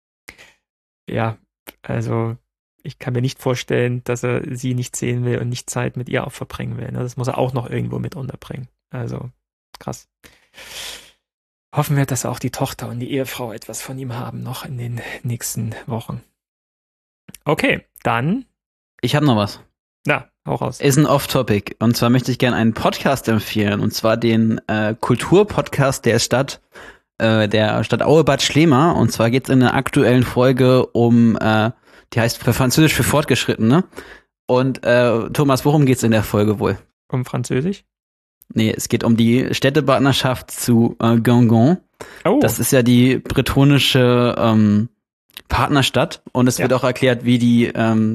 S1: Ja, also ich kann mir nicht vorstellen, dass er sie nicht sehen will und nicht Zeit mit ihr auch verbringen will. Ne? Das muss er auch noch irgendwo mit unterbringen. Also krass. Hoffen wir, dass auch die Tochter und die Ehefrau etwas von ihm haben noch in den nächsten Wochen. Okay, dann,
S2: Ich habe noch was.
S1: na, hau raus.
S2: Ist ein Off-Topic. Und zwar möchte ich gerne einen Podcast empfehlen. Und zwar den äh, Kulturpodcast der Stadt, äh, der Stadt Aue-Bad Schlema. Und zwar geht es in der aktuellen Folge um, äh, die heißt für Französisch für Fortgeschrittene. Und äh, Thomas, worum geht's in der Folge wohl?
S1: Um Französisch?
S2: Nee, es geht um die Städtepartnerschaft zu äh, Guingamp.
S1: Oh,
S2: Das ist ja die bretonische ähm, Partnerstadt. Und es
S1: Ja.
S2: wird auch erklärt, wie die ähm,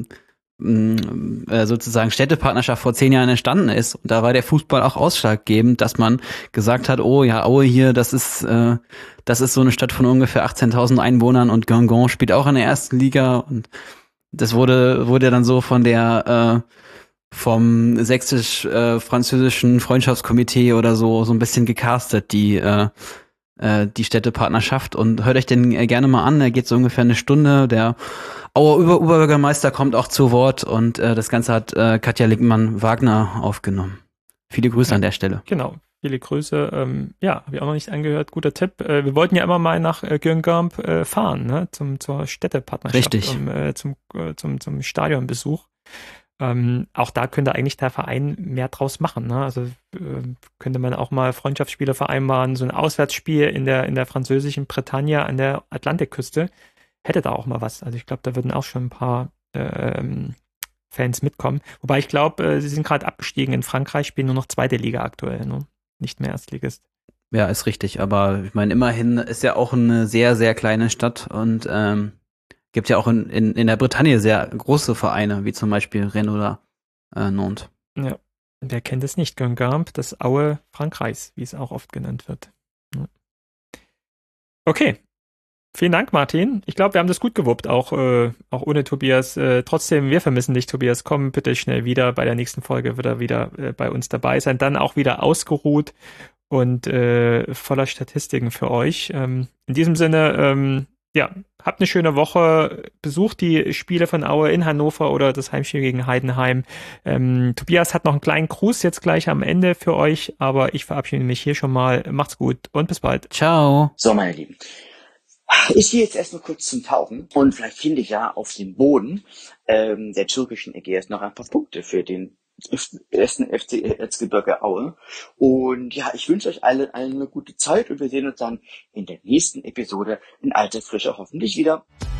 S2: mh, äh, sozusagen Städtepartnerschaft vor zehn Jahren entstanden ist. Und da war der Fußball auch ausschlaggebend, dass man gesagt hat, oh ja, Aue hier, das ist äh, das ist so eine Stadt von ungefähr achtzehntausend Einwohnern und Guingamp spielt auch in der ersten Liga. Und das wurde wurde dann so von der äh, vom sächsisch-französischen Freundschaftskomitee oder so so ein bisschen gecastet, die äh, äh, die Städtepartnerschaft. Und hört euch den äh, gerne mal an. Er geht so ungefähr eine Stunde. Der Auer Ober- Oberbürgermeister kommt auch zu Wort und äh, das Ganze hat äh, Katja Lickmann-Wagner aufgenommen. Viele Grüße
S1: Ja.
S2: an der Stelle.
S1: Genau. Viele Grüße. Ähm, ja, habe ich auch noch nicht angehört. Guter Tipp. Äh, wir wollten ja immer mal nach äh, Guingamp äh, fahren, ne? Zum, zur Städtepartnerschaft,
S2: Richtig.
S1: um, äh, zum, äh, zum, zum Stadionbesuch. Ähm, auch da könnte eigentlich der Verein mehr draus machen. Ne? Also äh, könnte man auch mal Freundschaftsspiele vereinbaren, so ein Auswärtsspiel in der, in der französischen Bretagne an der Atlantikküste. Hätte da auch mal was. Also ich glaube, da würden auch schon ein paar ähm, Fans mitkommen. Wobei ich glaube, äh, sie sind gerade abgestiegen in Frankreich, spielen nur noch zweite Liga aktuell, ne? Nicht mehr Erstligist.
S2: Ja, ist richtig. Aber ich meine, immerhin ist ja auch eine sehr, sehr kleine Stadt und ähm, gibt ja auch in, in, in der Bretagne sehr große Vereine, wie zum Beispiel Rennes oder äh, Nantes.
S1: Ja. Wer kennt es nicht? Guingamp, das Aue Frankreichs, wie es auch oft genannt wird. Ja. Okay. Vielen Dank, Martin. Ich glaube, wir haben das gut gewuppt, auch, äh, auch ohne Tobias. Äh, trotzdem, wir vermissen dich, Tobias. Komm bitte schnell wieder. Bei der nächsten Folge wird er wieder äh, bei uns dabei sein. Dann auch wieder ausgeruht und äh, voller Statistiken für euch. Ähm, in diesem Sinne, ähm, ja, habt eine schöne Woche. Besucht die Spiele von Aue in Hannover oder das Heimspiel gegen Heidenheim. Ähm, Tobias hat noch einen kleinen Gruß jetzt gleich am Ende für euch, aber ich verabschiede mich hier schon mal. Macht's gut und bis bald.
S2: Ciao.
S3: So, meine Lieben. Ich gehe jetzt erstmal kurz zum Tauchen und vielleicht finde ich ja auf dem Boden ähm, der türkischen Ägäis noch ein paar Punkte für den ersten F C Erzgebirge Aue. Und ja, ich wünsche euch allen, allen eine gute Zeit und wir sehen uns dann in der nächsten Episode in alter Frische hoffentlich wieder.